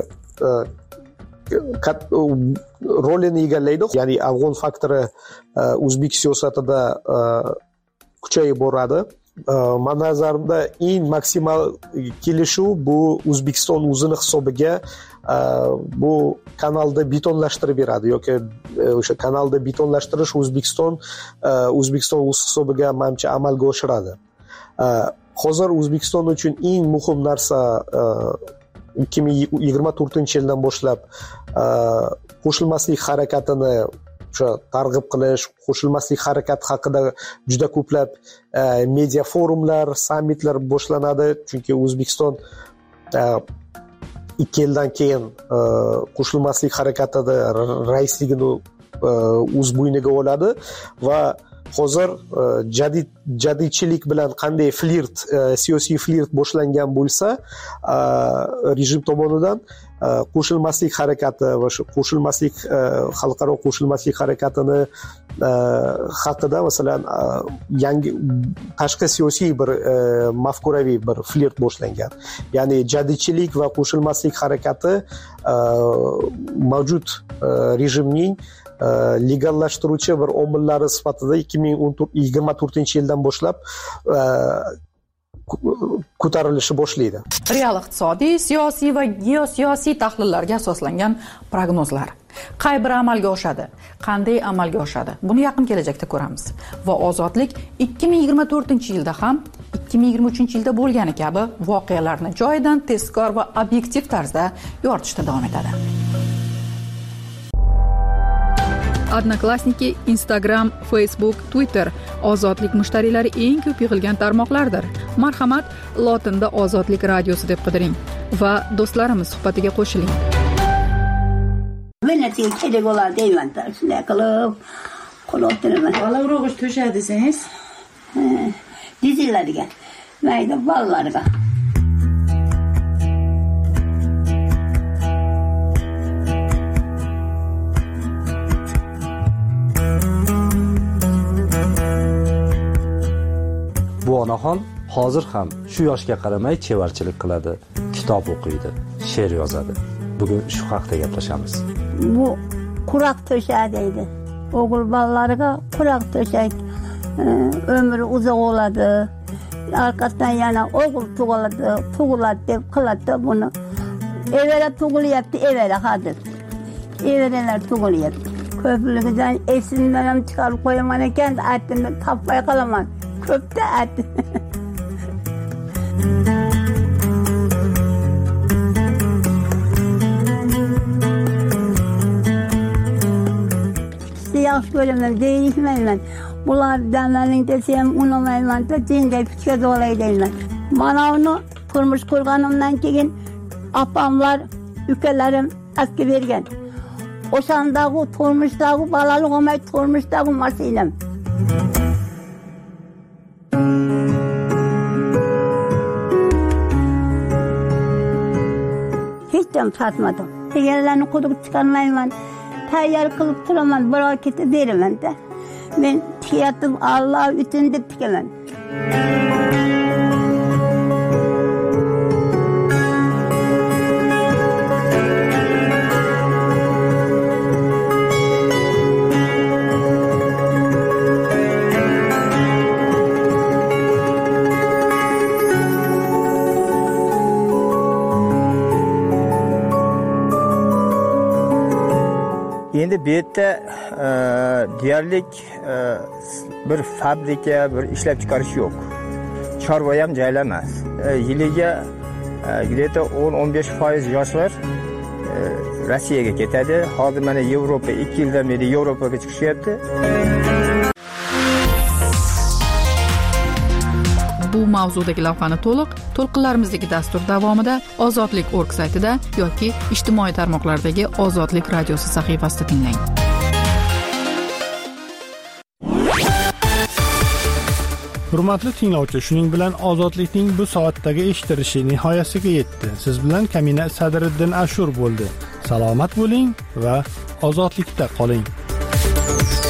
rolini egallaydi. Ya'ni afg'on faktori o'zbek siyosatida kuchayib boradi. Men nazarimda eng maksimal kelishuv bu O'zbekiston o'zini hisobiga bu kanalda betonlashtirib beradi yoki o'sha kanalda betonlashtirish O'zbekiston o'z hisobiga menimcha amalga oshiradi. Hozir O'zbekiston uchun eng muhim narsa 2024-yildan boshlab qo'shilmaslik harakatini targ'ib qilish, qo'shilmaslik harakati haqida juda ko'plab media forumlar, sammitlar boshlanadi, chunki O'zbekiston 2 yildan keyin qo'shilmaslik harakatida raisligini o'z bo'yniga oladi va hozir jadidchilik bilan qanday siyosiy flirt boshlangan bo'lsa, rejim tomonidan qo'shilmaslik harakati va shu qo'shilmaslik xalqaro qo'shilmaslik harakatini haqida masalan yangi tashqi siyosiy bir mafkuraviy bir flirt boshlangan. Ya'ni jadidchilik va qo'shilmaslik harakati mavjud rejimning legallashtiruvchi bir omillari sifatida 2024-yildan boshlab ko'tarilishi boshlaydi. Real iqtisodiy, siyosiy va geosiyosiy tahlillarga asoslangan prognozlar. Qay biri amalga oshadi? Qanday amalga oshadi? Buni yaqin kelajakda ko'ramiz. Va ozodlik 2024-yilda ham 2023-yilda bo'lgani kabi voqealarni joyidan tezkor va obyektiv tarzda yoritishda davom etadi. Odnoklassniki, Instagram, Facebook, Twitter ozodlik mushtariylari eng ko'p yig'ilgan tarmoqlardir. Marhamat, lotinda Ozodlik radiosi deb qidiring va do'stlarimiz suhbatiga qo'shiling. Venetiya kerak bo'ladi deyman, shunday qilib qo'l o'tiraman. Bola urug'ish to'shadi desangiz, dizillarga, mayda bolalarga. Bu onaxon hozir ham shu yoshga qaramay chevarchilik qiladi, kitob o'qiydi, she'r yozadi. Bugun shu haqda gaplashamiz. Bu quroq to'shak deydi. O'g'il bolalariga quroq to'shak umri uzoq bo'ladi. Orqasidan yana o'g'il tug'iladi deb qiladi buni. Evvela tug'ilyapti, evvela hozir. Evvelalar tug'ilyapti. Ko'pligidan esimdan ham chiqarib qo'yaman ekan, aytdim topmay qolaman. Köpte et. Siyah göremem, değişmeyim. Bunlar demlerin desem unamayman da cinde küçük dolayı bana onu kurmuş kurganımdan keyin apamlar, ülkelerim eski vergen. O sandağı, turmuşdağı, balalık olmayı turmuşdağı masayla. ham sotmadim. Deganlarni quduq chiqarmayman. Tayyor qilib turaman, birov ketib beraman-da. Men tiyatim Alloh uchun deb tikaman. Endi bu yerda deyarli bir fabrika, bir ishlab chiqarish yo'q. Chorva ham joylar emas. Yiliga где-то 10-15% yoshlar Rossiyaga ketadi. Hozir mana Yevropa 2 yildan beri Yevropaga chiqishyapti. Bu mavzudagi lavhani to'lqinlarimizdagi dastur davomida Ozodlik.org saytida yoki ijtimoiy tarmoqlardagi Ozodlik radiosi sahifasida tinglang. Hurmatli tinglovchi, shuning bilan Ozodlikning bu soatdagi eshitilishi nihoyasiga yetdi. Siz bilan Kamina Sadriddin Ashur bo'ldi. Salomat bo'ling va ozodlikda qoling.